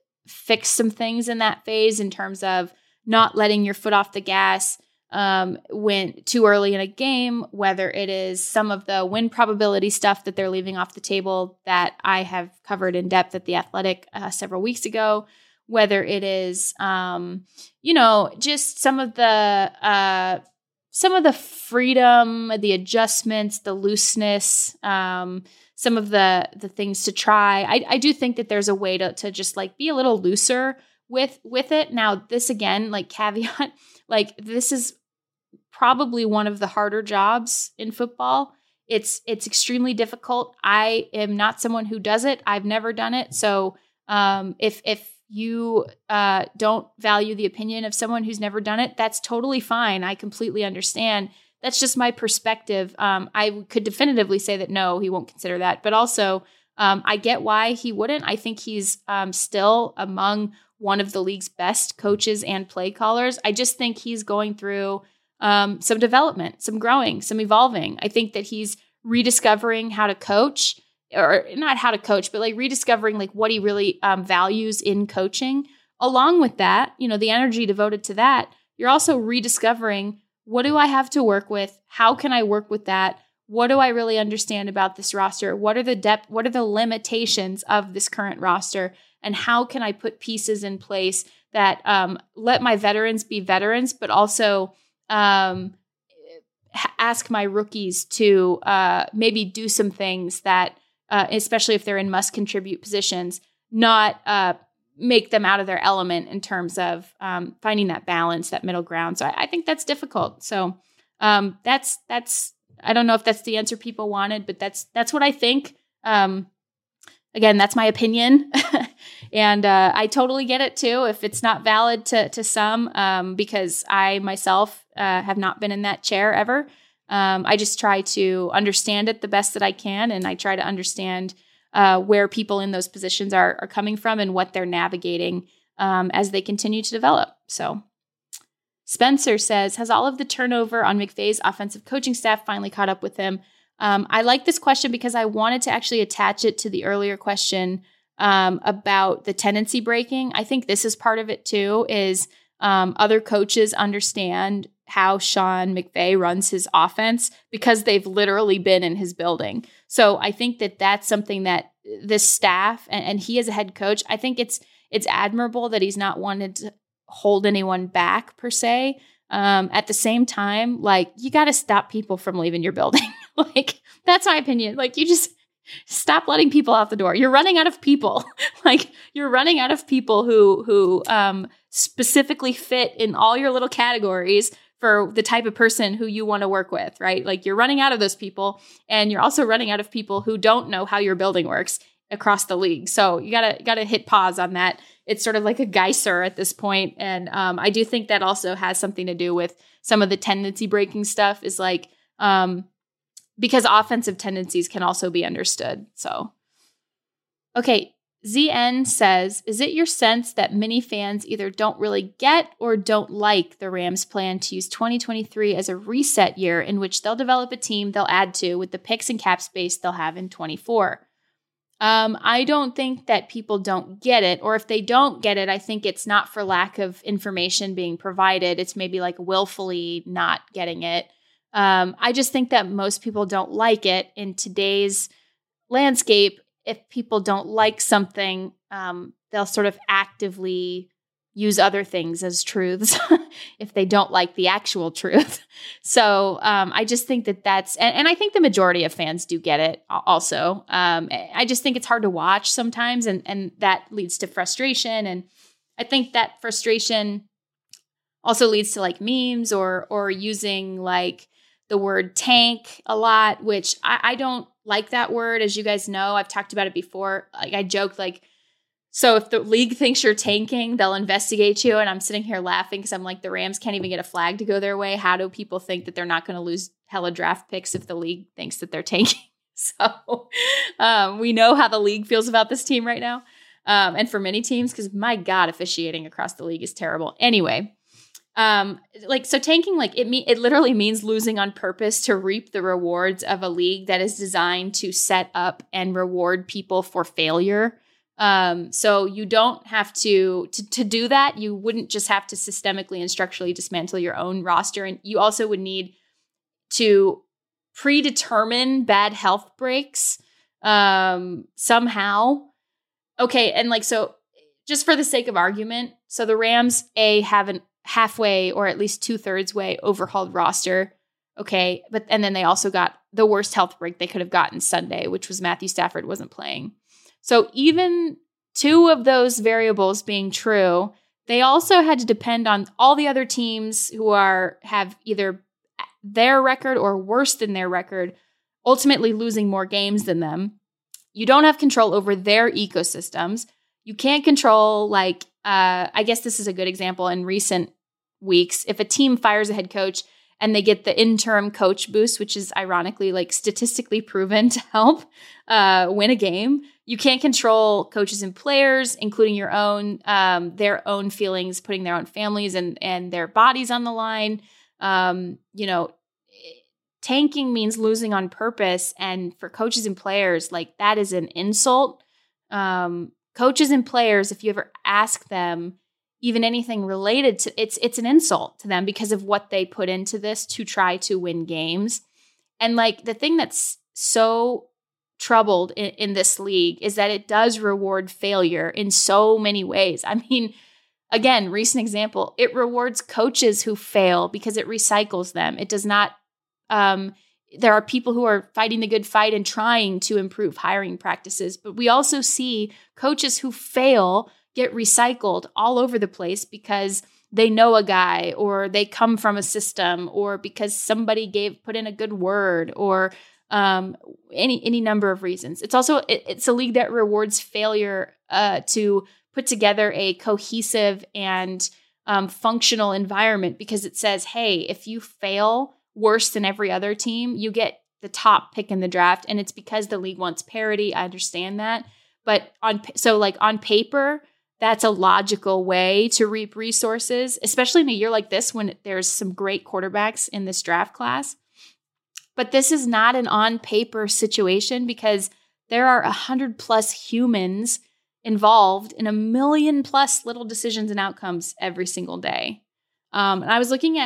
fix some things in that phase in terms of not letting your foot off the gas um, when too early in a game, whether it is some of the win probability stuff that they're leaving off the table that I have covered in depth at The Athletic uh, several weeks ago, whether it is, um, you know, just some of the uh, some of the freedom, the adjustments, the looseness, um, some of the the things to try. I, I do think that there's a way to to just like be a little looser with with it. Now, this again, like caveat, like this is probably one of the harder jobs in football. It's it's extremely difficult. I am not someone who does it. I've never done it. So um, if if you uh, don't value the opinion of someone who's never done it, that's totally fine. I completely understand. That's just my perspective. Um, I could definitively say that no, he won't consider that. But also, um, I get why he wouldn't. I think he's um, still among one of the league's best coaches and play callers. I just think he's going through um, some development, some growing, some evolving. I think that he's rediscovering how to coach. Or not how to coach, but like rediscovering like what he really um, values in coaching. Along with that, you know, the energy devoted to that, you're also rediscovering, what do I have to work with? How can I work with that? What do I really understand about this roster? What are the depth? What are the limitations of this current roster? And how can I put pieces in place that um, let my veterans be veterans, but also um, ask my rookies to uh, maybe do some things that Uh, especially if they're in must-contribute positions, not uh, make them out of their element in terms of um, finding that balance, that middle ground. So I, I think that's difficult. So um, that's that's I don't know if that's the answer people wanted, but that's that's what I think. Um, again, that's my opinion, and uh, I totally get it too if it's not valid to to some, um, because I myself uh, have not been in that chair ever. Um, I just try to understand it the best that I can, and I try to understand uh, where people in those positions are are coming from and what they're navigating um, as they continue to develop. So Spencer says, has all of the turnover on McVay's offensive coaching staff finally caught up with him? Um, I like this question because I wanted to actually attach it to the earlier question um, about the tendency breaking. I think this is part of it too, is um, other coaches understand how Sean McVay runs his offense because they've literally been in his building. So I think that that's something that this staff, and, and he as a head coach, I think it's it's admirable that he's not wanted to hold anyone back per se. Um, at the same time, like, you got to stop people from leaving your building. Like, that's my opinion. Like, you just stop letting people out the door. You're running out of people. Like, you're running out of people who who um, specifically fit in all your little categories for the type of person who you want to work with, right? Like, you're running out of those people, and you're also running out of people who don't know how your building works across the league. So you gotta gotta hit pause on that. It's sort of like a geyser at this point. And um, I do think that also has something to do with some of the tendency breaking stuff, is like, um, because offensive tendencies can also be understood. So, okay. Z N says, is it your sense that many fans either don't really get or don't like the Rams' plan to use twenty twenty-three as a reset year in which they'll develop a team they'll add to with the picks and cap space they'll have in twenty-four? Um, I don't think that people don't get it, or if they don't get it, I think it's not for lack of information being provided. It's maybe like willfully not getting it. Um, I just think that most people don't like it in today's landscape. If people don't like something, um, they'll sort of actively use other things as truths if they don't like the actual truth. So um, I just think that that's, and, and I think the majority of fans do get it also. Um, I just think it's hard to watch sometimes, and, and that leads to frustration. And I think that frustration also leads to like memes or or using like the word tank a lot, which I, I don't like that word. As you guys know, I've talked about it before. Like, I joked like, so if the league thinks you're tanking, they'll investigate you. And I'm sitting here laughing because I'm like, the Rams can't even get a flag to go their way. How do people think that they're not going to lose hella draft picks if the league thinks that they're tanking? So um, we know how the league feels about this team right now. Um, and for many teams, because my God, officiating across the league is terrible. Anyway, um, like, so tanking, like it me- it literally means losing on purpose to reap the rewards of a league that is designed to set up and reward people for failure. Um, so you don't have to, to, to do that. You wouldn't just have to systemically and structurally dismantle your own roster. And you also would need to predetermine bad health breaks, um, somehow. Okay. And like, so just for the sake of argument, so the Rams a have an halfway or at least two thirds way overhauled roster. Okay. But, and then they also got the worst health break they could have gotten Sunday, which was Matthew Stafford wasn't playing. So even two of those variables being true, they also had to depend on all the other teams who are have either their record or worse than their record, ultimately losing more games than them. You don't have control over their ecosystems. You can't control, like, uh, I guess this is a good example in recent weeks. If a team fires a head coach and they get the interim coach boost, which is ironically like statistically proven to help uh, win a game, you can't control coaches and players, including your own, um, their own feelings, putting their own families and, and their bodies on the line. Um, you know, tanking means losing on purpose. And for coaches and players, like, that is an insult. Um, coaches and players, if you ever ask them even anything related to, it's, it's an insult to them because of what they put into this to try to win games. And like, the thing that's so troubled in, in this league is that it does reward failure in so many ways. I mean, again, recent example, it rewards coaches who fail because it recycles them. It does not, um, there are people who are fighting the good fight and trying to improve hiring practices, but we also see coaches who fail get recycled all over the place because they know a guy, or they come from a system, or because somebody gave put in a good word, or um, any any number of reasons. It's also it, it's a league that rewards failure uh, to put together a cohesive and um, functional environment, because it says, hey, if you fail worse than every other team, you get the top pick in the draft, and it's because the league wants parity. I understand that, but on so like on paper, that's a logical way to reap resources, especially in a year like this when there's some great quarterbacks in this draft class. But this is not an on-paper situation, because there are a hundred plus humans involved in a million plus little decisions and outcomes every single day. Um, and I was looking at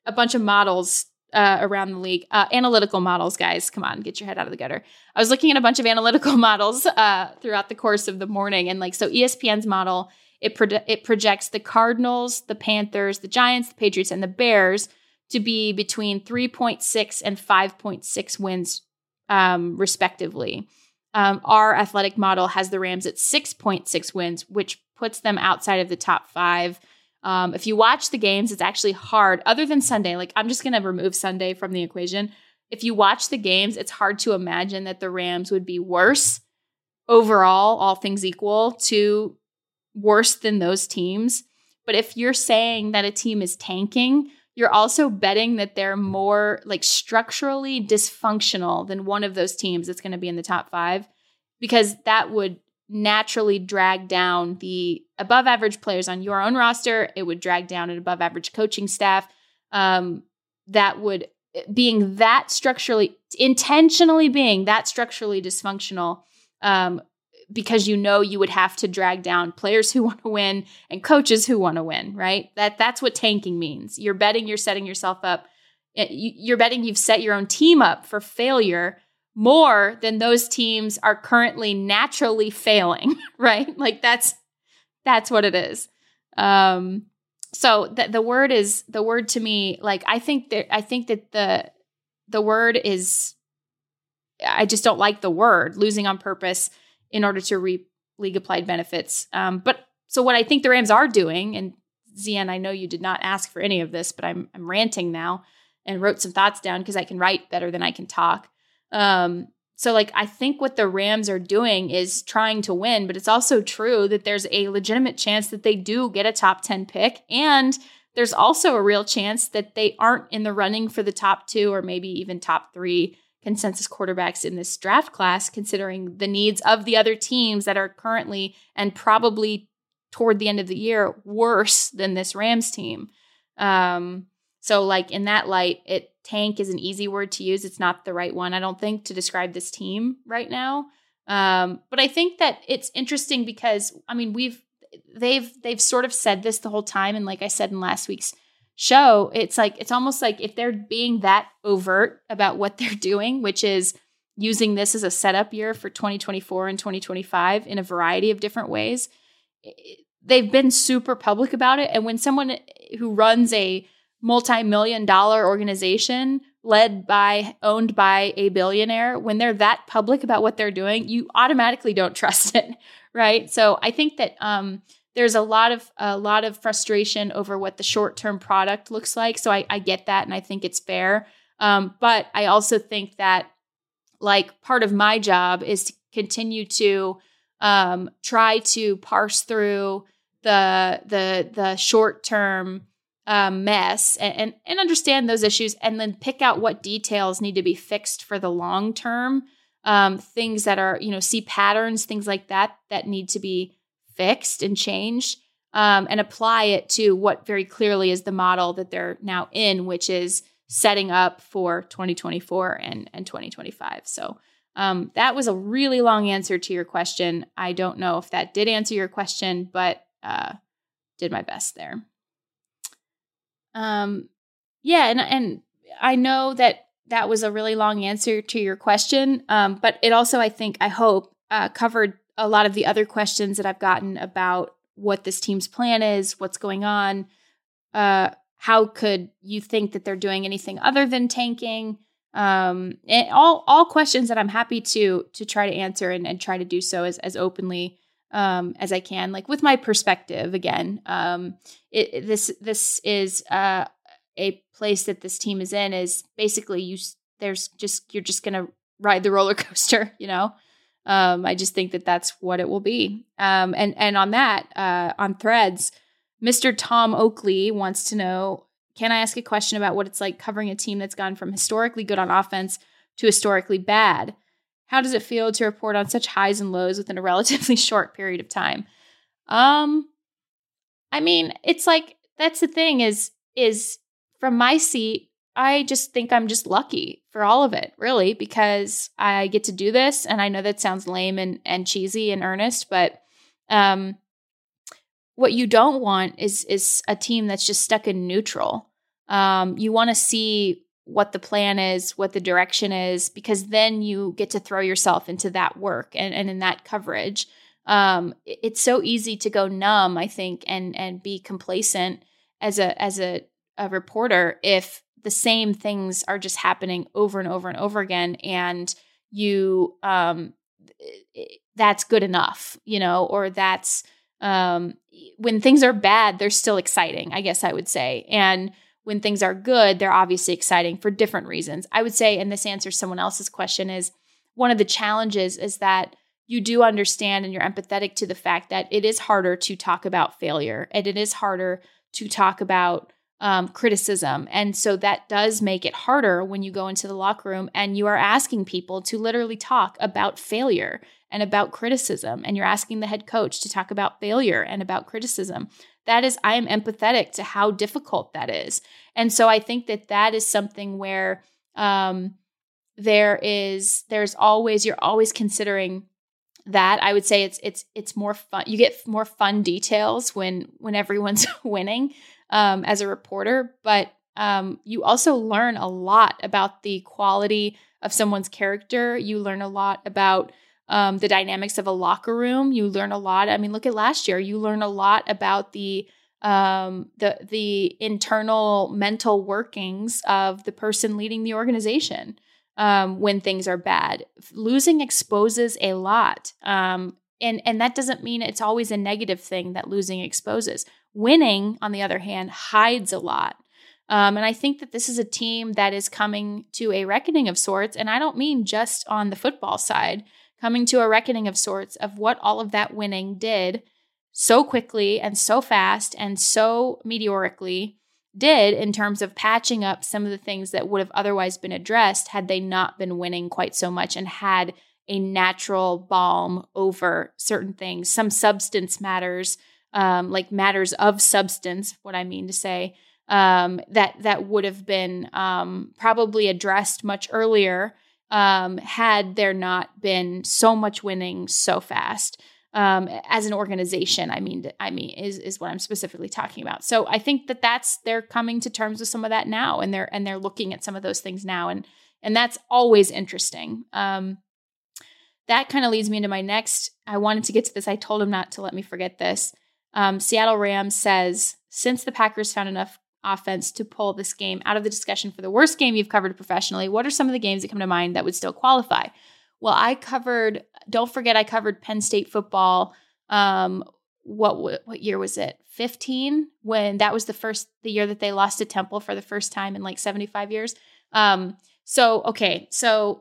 a bunch of models uh, around the league, uh, analytical models, guys. Come on, get your head out of the gutter. I was looking at a bunch of analytical models uh, throughout the course of the morning. And like, so E S P N's model, it, pro- it projects the Cardinals, the Panthers, the Giants, the Patriots, and the Bears to be between three point six and five point six wins, um, respectively. Um, our athletic model has the Rams at six point six wins, which puts them outside of the top five. Um, if you watch the games, it's actually hard, other than Sunday. Like, I'm just going to remove Sunday from the equation. If you watch the games, it's hard to imagine that the Rams would be worse overall, all things equal, to worse than those teams. But if you're saying that a team is tanking, you're also betting that they're more like structurally dysfunctional than one of those teams that's going to be in the top five, because that would naturally drag down the above average players on your own roster. It would drag down an above average coaching staff. Um, that would, being that structurally, intentionally being that structurally dysfunctional, um, because you know you would have to drag down players who want to win and coaches who want to win, right? That that's what tanking means. You're betting you're setting yourself up. You're betting you've set your own team up for failure more than those teams are currently naturally failing, right? Like that's that's what it is. Um, so the the word is the word to me. Like I think that I think that the the word is. I just don't like the word losing on purpose in order to reap league applied benefits. Um, but so what I think the Rams are doing, and Zian, I know you did not ask for any of this, but I'm I'm ranting now and wrote some thoughts down because I can write better than I can talk. Um, so like, I think what the Rams are doing is trying to win, but it's also true that there's a legitimate chance that they do get a top ten pick. And there's also a real chance that they aren't in the running for the top two or maybe even top three consensus quarterbacks in this draft class, considering the needs of the other teams that are currently and probably toward the end of the year worse than this Rams team. Um, so like in that light, it tank is an easy word to use. It's not the right one, I don't think, to describe this team right now. Um, but I think that it's interesting because, I mean, we've they've they've sort of said this the whole time. And like I said in last week's show, it's like it's almost like if they're being that overt about what they're doing, which is using this as a setup year for twenty twenty-four and twenty twenty-five in a variety of different ways, they've been super public about it. And when someone who runs a multi-million dollar organization led by, owned by a billionaire, when they're that public about what they're doing, you automatically don't trust it, right? So I think that um, there's a lot of a lot of frustration over what the short-term product looks like. So I, I get that, and I think it's fair. Um, but I also think that like part of my job is to continue to um, try to parse through the the the short-term Um, mess and, and and understand those issues, and then pick out what details need to be fixed for the long term. Um, things that are, you know, see patterns, things like that, that need to be fixed and changed, um, and apply it to what very clearly is the model that they're now in, which is setting up for twenty twenty-four and, and twenty twenty-five. So um, that was a really long answer to your question. I don't know if that did answer your question, but uh, did my best there. Um, yeah, and, and I know that that was a really long answer to your question, um, but it also, I think, I hope, uh, covered a lot of the other questions that I've gotten about what this team's plan is, what's going on, uh, how could you think that they're doing anything other than tanking, um, and all all questions that I'm happy to to try to answer and, and try to do so as, as openly um, as I can, like with my perspective again. Um, it, this, this is, uh, a place that this team is in is basically you, there's just, you're just going to ride the roller coaster, you know? Um, I just think that that's what it will be. Um, and, and on that, uh, on Threads, Mister Tom Oakley wants to know, can I ask a question about what it's like covering a team that's gone from historically good on offense to historically bad? How does it feel to report on such highs and lows within a relatively short period of time? Um, I mean, it's like, that's the thing is, is from my seat, I just think I'm just lucky for all of it, really, because I get to do this. And I know that sounds lame and, and cheesy and earnest, but um, what you don't want is, is a team that's just stuck in neutral. Um, you want to see what the plan is, what the direction is, because then you get to throw yourself into that work and, and in that coverage. Um, it's so easy to go numb, I think, and and be complacent as a as a, a reporter if the same things are just happening over and over and over again, and you um, that's good enough, you know, or that's um, when things are bad, they're still exciting, I guess I would say, and when things are good, they're obviously exciting for different reasons. I would say, and this answers someone else's question, is one of the challenges is that you do understand and you're empathetic to the fact that it is harder to talk about failure and it is harder to talk about um, criticism. And so that does make it harder when you go into the locker room and you are asking people to literally talk about failure and about criticism. And you're asking the head coach to talk about failure and about criticism. That is, I am empathetic to how difficult that is. And so I think that that is something where um, there is, there's always, you're always considering that. I would say it's it's it's more fun. You get more fun details when when everyone's winning um, as a reporter, but um, you also learn a lot about the quality of someone's character. You learn a lot about um, the dynamics of a locker room. You learn a lot. I mean, look at last year. You learn a lot about the um, the the internal mental workings of the person leading the organization. Um, when things are bad. Losing exposes a lot. Um, and, and that doesn't mean it's always a negative thing that losing exposes. Winning, on the other hand, hides a lot. Um, and I think that this is a team that is coming to a reckoning of sorts. And I don't mean just on the football side, coming to a reckoning of sorts of what all of that winning did so quickly and so fast and so meteorically did in terms of patching up some of the things that would have otherwise been addressed had they not been winning quite so much and had a natural balm over certain things. Some substance matters, um, like matters of substance, what I mean to say, um, that that would have been um, probably addressed much earlier um, had there not been so much winning so fast. Um, as an organization, I mean, I mean, is is what I'm specifically talking about. So I think that that's they're coming to terms with some of that now, and they're and they're looking at some of those things now, and and that's always interesting. Um, that kind of leads me into my next. I wanted to get to this. I told him not to let me forget this. Um, Seattle Rams says, since the Packers found enough offense to pull this game out of the discussion for the worst game you've covered professionally, what are some of the games that come to mind that would still qualify? Well, I covered, don't forget, I covered Penn State football. Um, what what year was it? fifteen, when that was the first, the year that they lost to Temple for the first time in like seventy-five years. Um, so, okay. So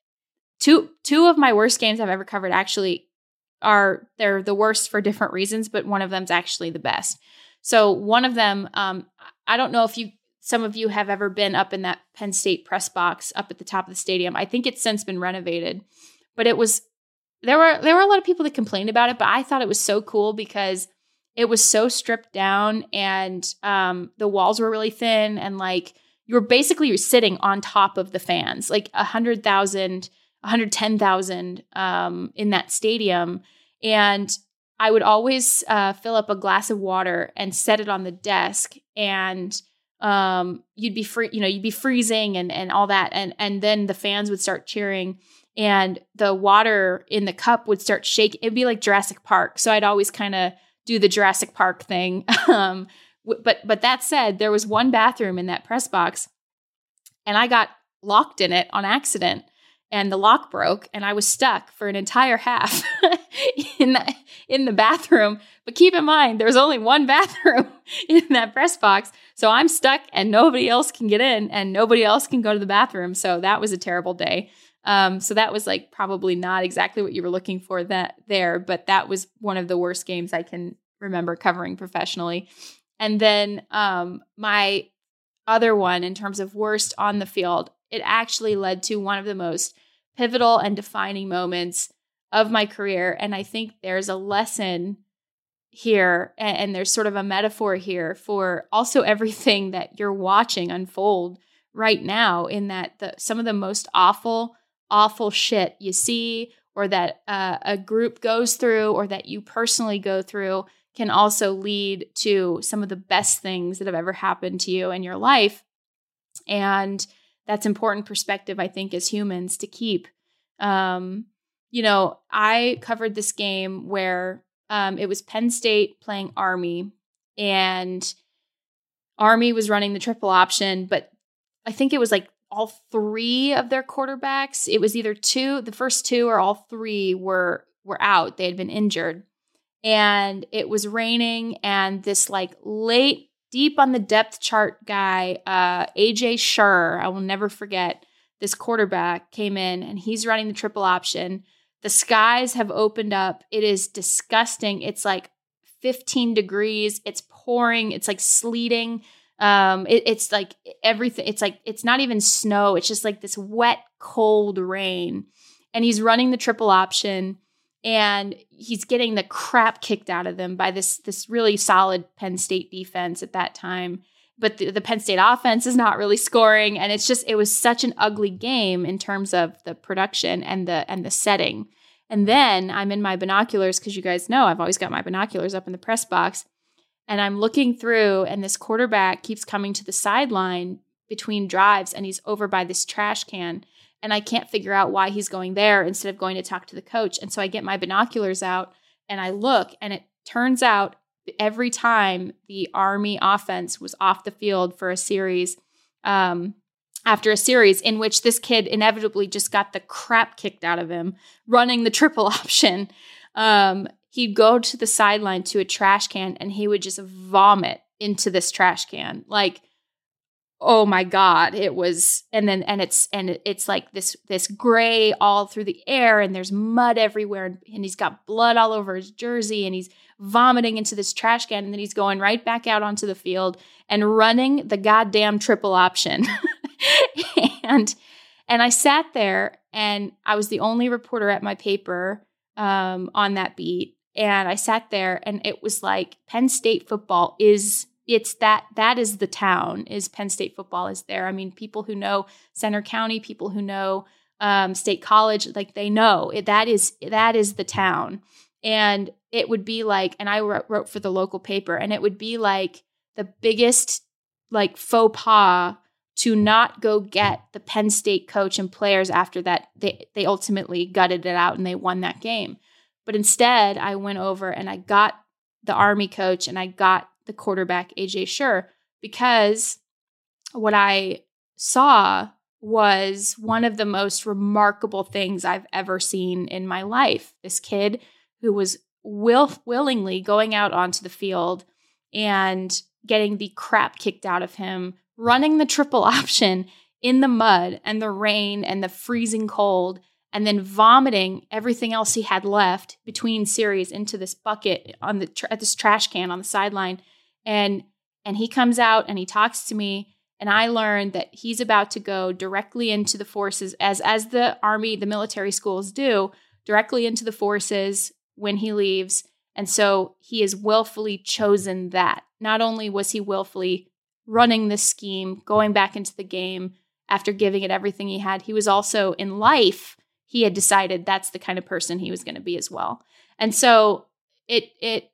two, two of my worst games I've ever covered actually are, they're the worst for different reasons, but one of them's actually the best. So one of them, um, I don't know if you, some of you have ever been up in that Penn State press box up at the top of the stadium. I think it's since been renovated, but it was, there were, there were a lot of people that complained about it, but I thought it was so cool because it was so stripped down and um, the walls were really thin and like, you were basically you're sitting on top of the fans, like a hundred thousand, one hundred ten thousand um, in that stadium. And I would always uh, fill up a glass of water and set it on the desk, and um, you'd be free, you know, you'd be freezing and, and all that. And, and then the fans would start cheering and the water in the cup would start shaking. It'd be like Jurassic Park. So I'd always kind of do the Jurassic Park thing. um, w- but, but that said, there was one bathroom in that press box and I got locked in it on accident. And the lock broke, and I was stuck for an entire half in the, in the bathroom. But keep in mind, there's only one bathroom in that press box, so I'm stuck, and nobody else can get in, and nobody else can go to the bathroom. So that was a terrible day. Um, so that was like probably not exactly what you were looking for that there, but that was one of the worst games I can remember covering professionally. And then um, my other one, in terms of worst on the field, it actually led to one of the most pivotal and defining moments of my career. And I think there's a lesson here, and, and there's sort of a metaphor here for also everything that you're watching unfold right now, in that the, some of the most awful, awful shit you see or that uh, a group goes through or that you personally go through can also lead to some of the best things that have ever happened to you in your life. And that's important perspective, I think, as humans to keep. Um, you know, I covered this game where um, it was Penn State playing Army, and Army was running the triple option, but I think it was like all three of their quarterbacks. It was either two, the first two or all three were were out. They had been injured. And it was raining, and this like late, deep on the depth chart guy, uh, A J Schur, I will never forget, this quarterback came in, and he's running the triple option. The skies have opened up. It is disgusting. It's like fifteen degrees. It's pouring. It's like sleeting. Um, it, it's like everything. It's like, it's not even snow. It's just like this wet, cold rain. And he's running the triple option, and he's getting the crap kicked out of them by this, this really solid Penn State defense at that time. But the, the Penn State offense is not really scoring. And it's just, it was such an ugly game in terms of the production and the, and the setting. And then I'm in my binoculars, because you guys know I've always got my binoculars up in the press box. And I'm looking through, and this quarterback keeps coming to the sideline between drives, and he's over by this trash can. And I can't figure out why he's going there instead of going to talk to the coach. And so I get my binoculars out and I look, and it turns out every time the Army offense was off the field for a series, um, after a series in which this kid inevitably just got the crap kicked out of him running the triple option, um, he'd go to the sideline to a trash can, and he would just vomit into this trash can. Like, oh my God, it was, and then, and it's, and it's like this, this gray all through the air, and there's mud everywhere, and, and he's got blood all over his jersey, and he's vomiting into this trash can, and then he's going right back out onto the field and running the goddamn triple option. and, and I sat there, and I was the only reporter at my paper, um, on that beat. And I sat there, and it was like Penn State football is, it's that, that is the town, is Penn State football is there. I mean, people who know Center County, people who know um, State College, like they know it, that is, that is the town. And it would be like, and I wrote, wrote for the local paper, and it would be like the biggest like faux pas to not go get the Penn State coach and players after that. They, they ultimately gutted it out, and they won that game. But instead, I went over and I got the Army coach, and I got the quarterback, A J Schur, because what I saw was one of the most remarkable things I've ever seen in my life. This kid who was will, willingly going out onto the field and getting the crap kicked out of him, running the triple option in the mud and the rain and the freezing cold, and then vomiting everything else he had left between series into this bucket on the tr- at this trash can on the sideline. And and he comes out and he talks to me, and I learned that he's about to go directly into the forces, as as the Army, the military schools do, directly into the forces when he leaves. And so he has willfully chosen that. Not only was he willfully running this scheme, going back into the game after giving it everything he had, he was also in life, he had decided that's the kind of person he was going to be as well. And so it, it,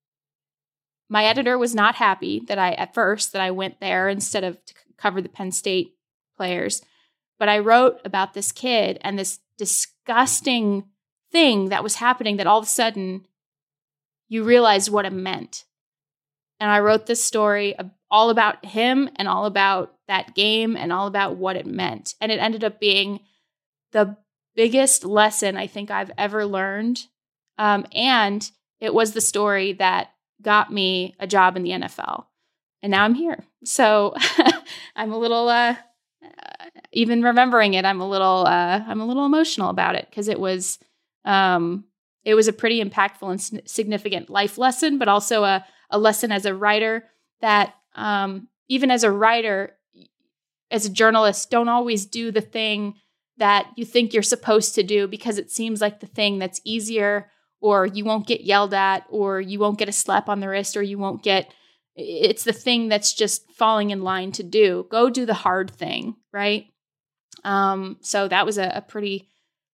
my editor was not happy that I, at first, that I went there instead of to cover the Penn State players. But I wrote about this kid and this disgusting thing that was happening that all of a sudden you realize what it meant. And I wrote this story all about him and all about that game and all about what it meant. And it ended up being the biggest lesson I think I've ever learned. Um, and it was the story that got me a job in the N F L. And now I'm here. So I'm a little, uh, uh, even remembering it, I'm a little, uh, I'm a little emotional about it, because it was, um, it was a pretty impactful and s- significant life lesson, but also a, a lesson as a writer that, um, even as a writer, as a journalist, don't always do the thing that you think you're supposed to do because it seems like the thing that's easier, or you won't get yelled at, or you won't get a slap on the wrist, or you won't get, it's the thing that's just falling in line to do. Go do the hard thing, right? Um, so that was a, a pretty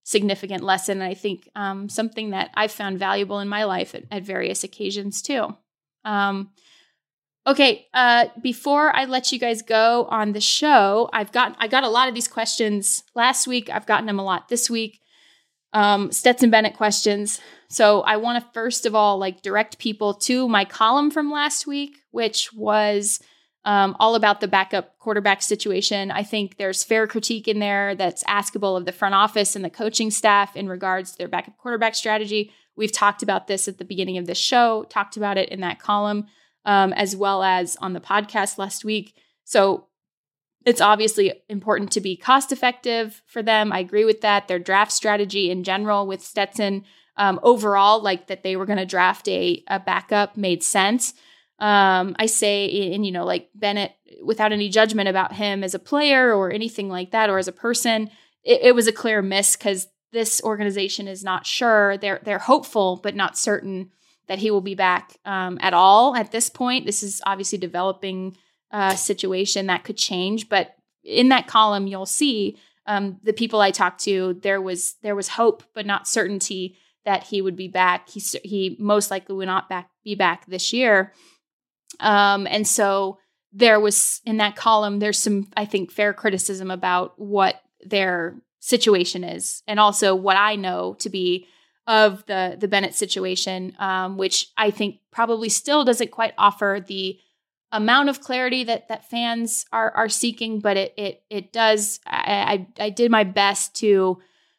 significant lesson. And I think um, something that I've found valuable in my life at, at various occasions too. Um, okay, uh, before I let you guys go on the show, I've got I got a lot of these questions last week. I've gotten them a lot this week. Um, Stetson Bennett questions. So I want to first of all like direct people to my column from last week, which was Um, all about the backup quarterback situation. I think there's fair critique in there that's askable of the front office and the coaching staff in regards to their backup quarterback strategy. We've talked about this at the beginning of the show, talked about it in that column, um, as well as on the podcast last week. So it's obviously important to be cost effective for them. I agree with that. Their draft strategy in general with Stetson, um, overall, like that they were going to draft a, a backup made sense. Um, I say, and you know, like Bennett, without any judgment about him as a player or anything like that, or as a person, it, it was a clear miss because this organization is not sure. They're they're hopeful, but not certain that he will be back um, at all at this point. This is obviously developing a situation that could change, but in that column, you'll see um, the people I talked to. There was there was hope, but not certainty that he would be back. He he most likely will not back be back this year. Um, and so there was in that column, there's some, I think, fair criticism about what their situation is. And also what I know to be of the, the Bennett situation, um, which I think probably still doesn't quite offer the amount of clarity that, that fans are, are seeking, but it, it, it does, I, I, I did my best to,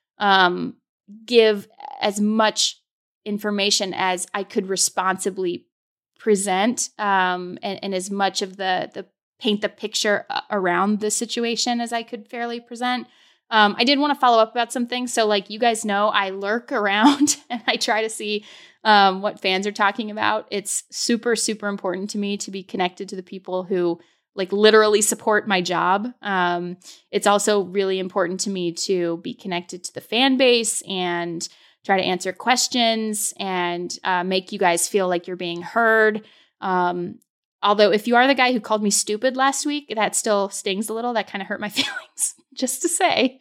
um, give as much information as I could responsibly present, um, and, and as much of the the paint the picture around the situation as I could fairly present. Um, I did want to follow up about some things. So like you guys know, I lurk around and I try to see um, what fans are talking about. It's super, super important to me to be connected to the people who like literally support my job. Um, it's also really important to me to be connected to the fan base and try to answer questions and uh, make you guys feel like you're being heard. Um, although if you are the guy who called me stupid last week, that still stings a little. That kind of hurt my feelings, just to say.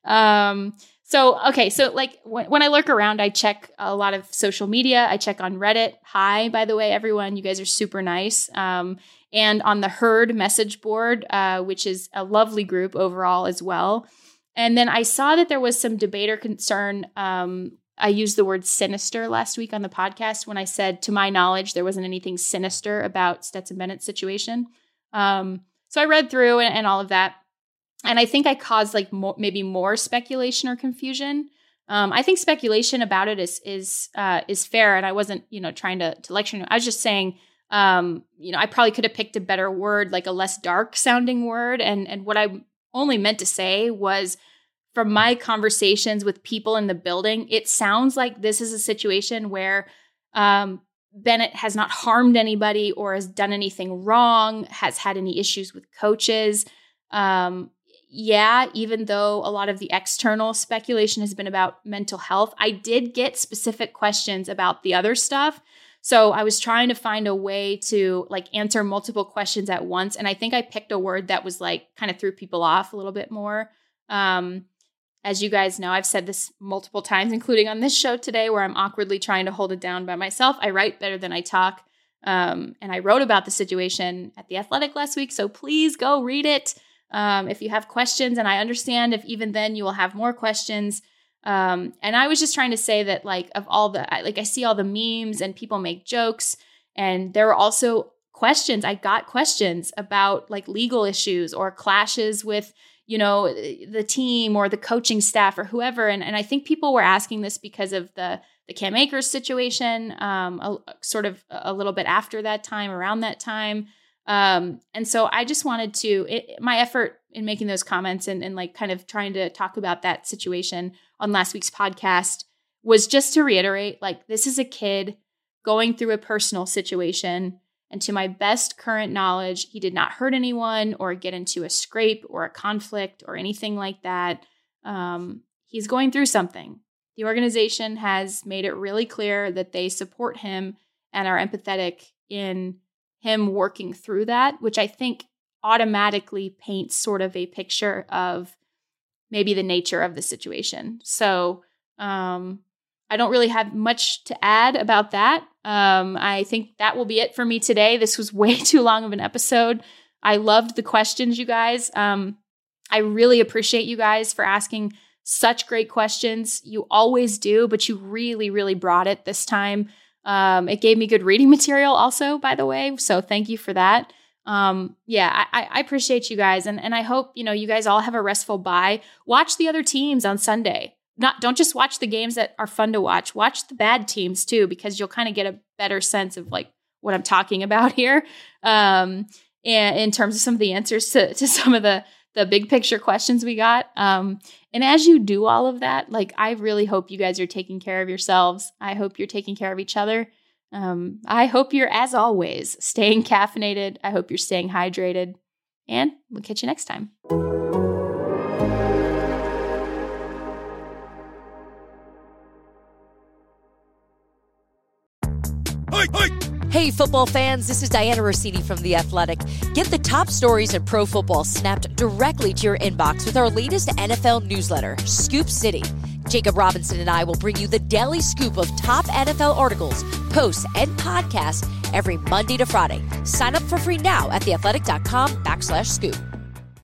Um, so, okay. So like when, when I lurk around, I check a lot of social media. I check on Reddit. Hi, by the way, everyone, you guys are super nice. Um, and on the Herd message board, uh, which is a lovely group overall as well. And then I saw that there was some debate or concern. Um, I used the word sinister last week on the podcast when I said, to my knowledge, there wasn't anything sinister about Stetson Bennett's situation. Um, so I read through and, and all of that. And I think I caused like more, maybe more speculation or confusion. Um, I think speculation about it is is uh, is fair. And I wasn't, you know, trying to, to lecture you. I was just saying, um, you know, I probably could have picked a better word, like a less dark sounding word. And and what I only meant to say was, from my conversations with people in the building, it sounds like this is a situation where um, Bennett has not harmed anybody or has done anything wrong, has had any issues with coaches. Um, yeah, even though a lot of the external speculation has been about mental health, I did get specific questions about the other stuff. So I was trying to find a way to like answer multiple questions at once. And I think I picked a word that was like kind of threw people off a little bit more. Um, As you guys know, I've said this multiple times, including on this show today, where I'm awkwardly trying to hold it down by myself. I write better than I talk. Um, and I wrote about the situation at The Athletic last week. So please go read it um, if you have questions. And I understand if even then you will have more questions. Um, and I was just trying to say that like of all the, like I see all the memes and people make jokes. And there were also questions. I got questions about like legal issues or clashes with, you know, the team or the coaching staff or whoever. And, and I think people were asking this because of the, the Cam Akers situation, um, a, sort of a little bit after that time, around that time. Um, and so I just wanted to, it, my effort in making those comments and, and like kind of trying to talk about that situation on last week's podcast was just to reiterate, like, this is a kid going through a personal situation. And to my best current knowledge, he did not hurt anyone or get into a scrape or a conflict or anything like that. Um, he's going through something. The organization has made it really clear that they support him and are empathetic in him working through that, which I think automatically paints sort of a picture of maybe the nature of the situation. So um, I don't really have much to add about that. Um, I think that will be it for me today. This was way too long of an episode. I loved the questions, you guys. Um, I really appreciate you guys for asking such great questions. You always do, but you really, really brought it this time. Um, it gave me good reading material also, by the way. So thank you for that. Um, yeah, I, I appreciate you guys. And, and I hope, you know, you guys all have a restful bye. Watch the other teams on Sunday. Not, don't just watch the games that are fun to watch. Watch the bad teams too, because you'll kind of get a better sense of like what I'm talking about here. Um, and in terms of some of the answers to, to some of the, the big picture questions we got. Um, and as you do all of that, like, I really hope you guys are taking care of yourselves. I hope you're taking care of each other. Um, I hope you're, as always, staying caffeinated. I hope you're staying hydrated. And we'll catch you next time. Hey, football fans, this is Diana Rossini from The Athletic. Get the top stories in pro football snapped directly to your inbox with our latest N F L newsletter, Scoop City. Jacob Robinson and I will bring you the daily scoop of top N F L articles, posts, and podcasts every Monday to Friday. Sign up for free now at theathletic.com backslash scoop.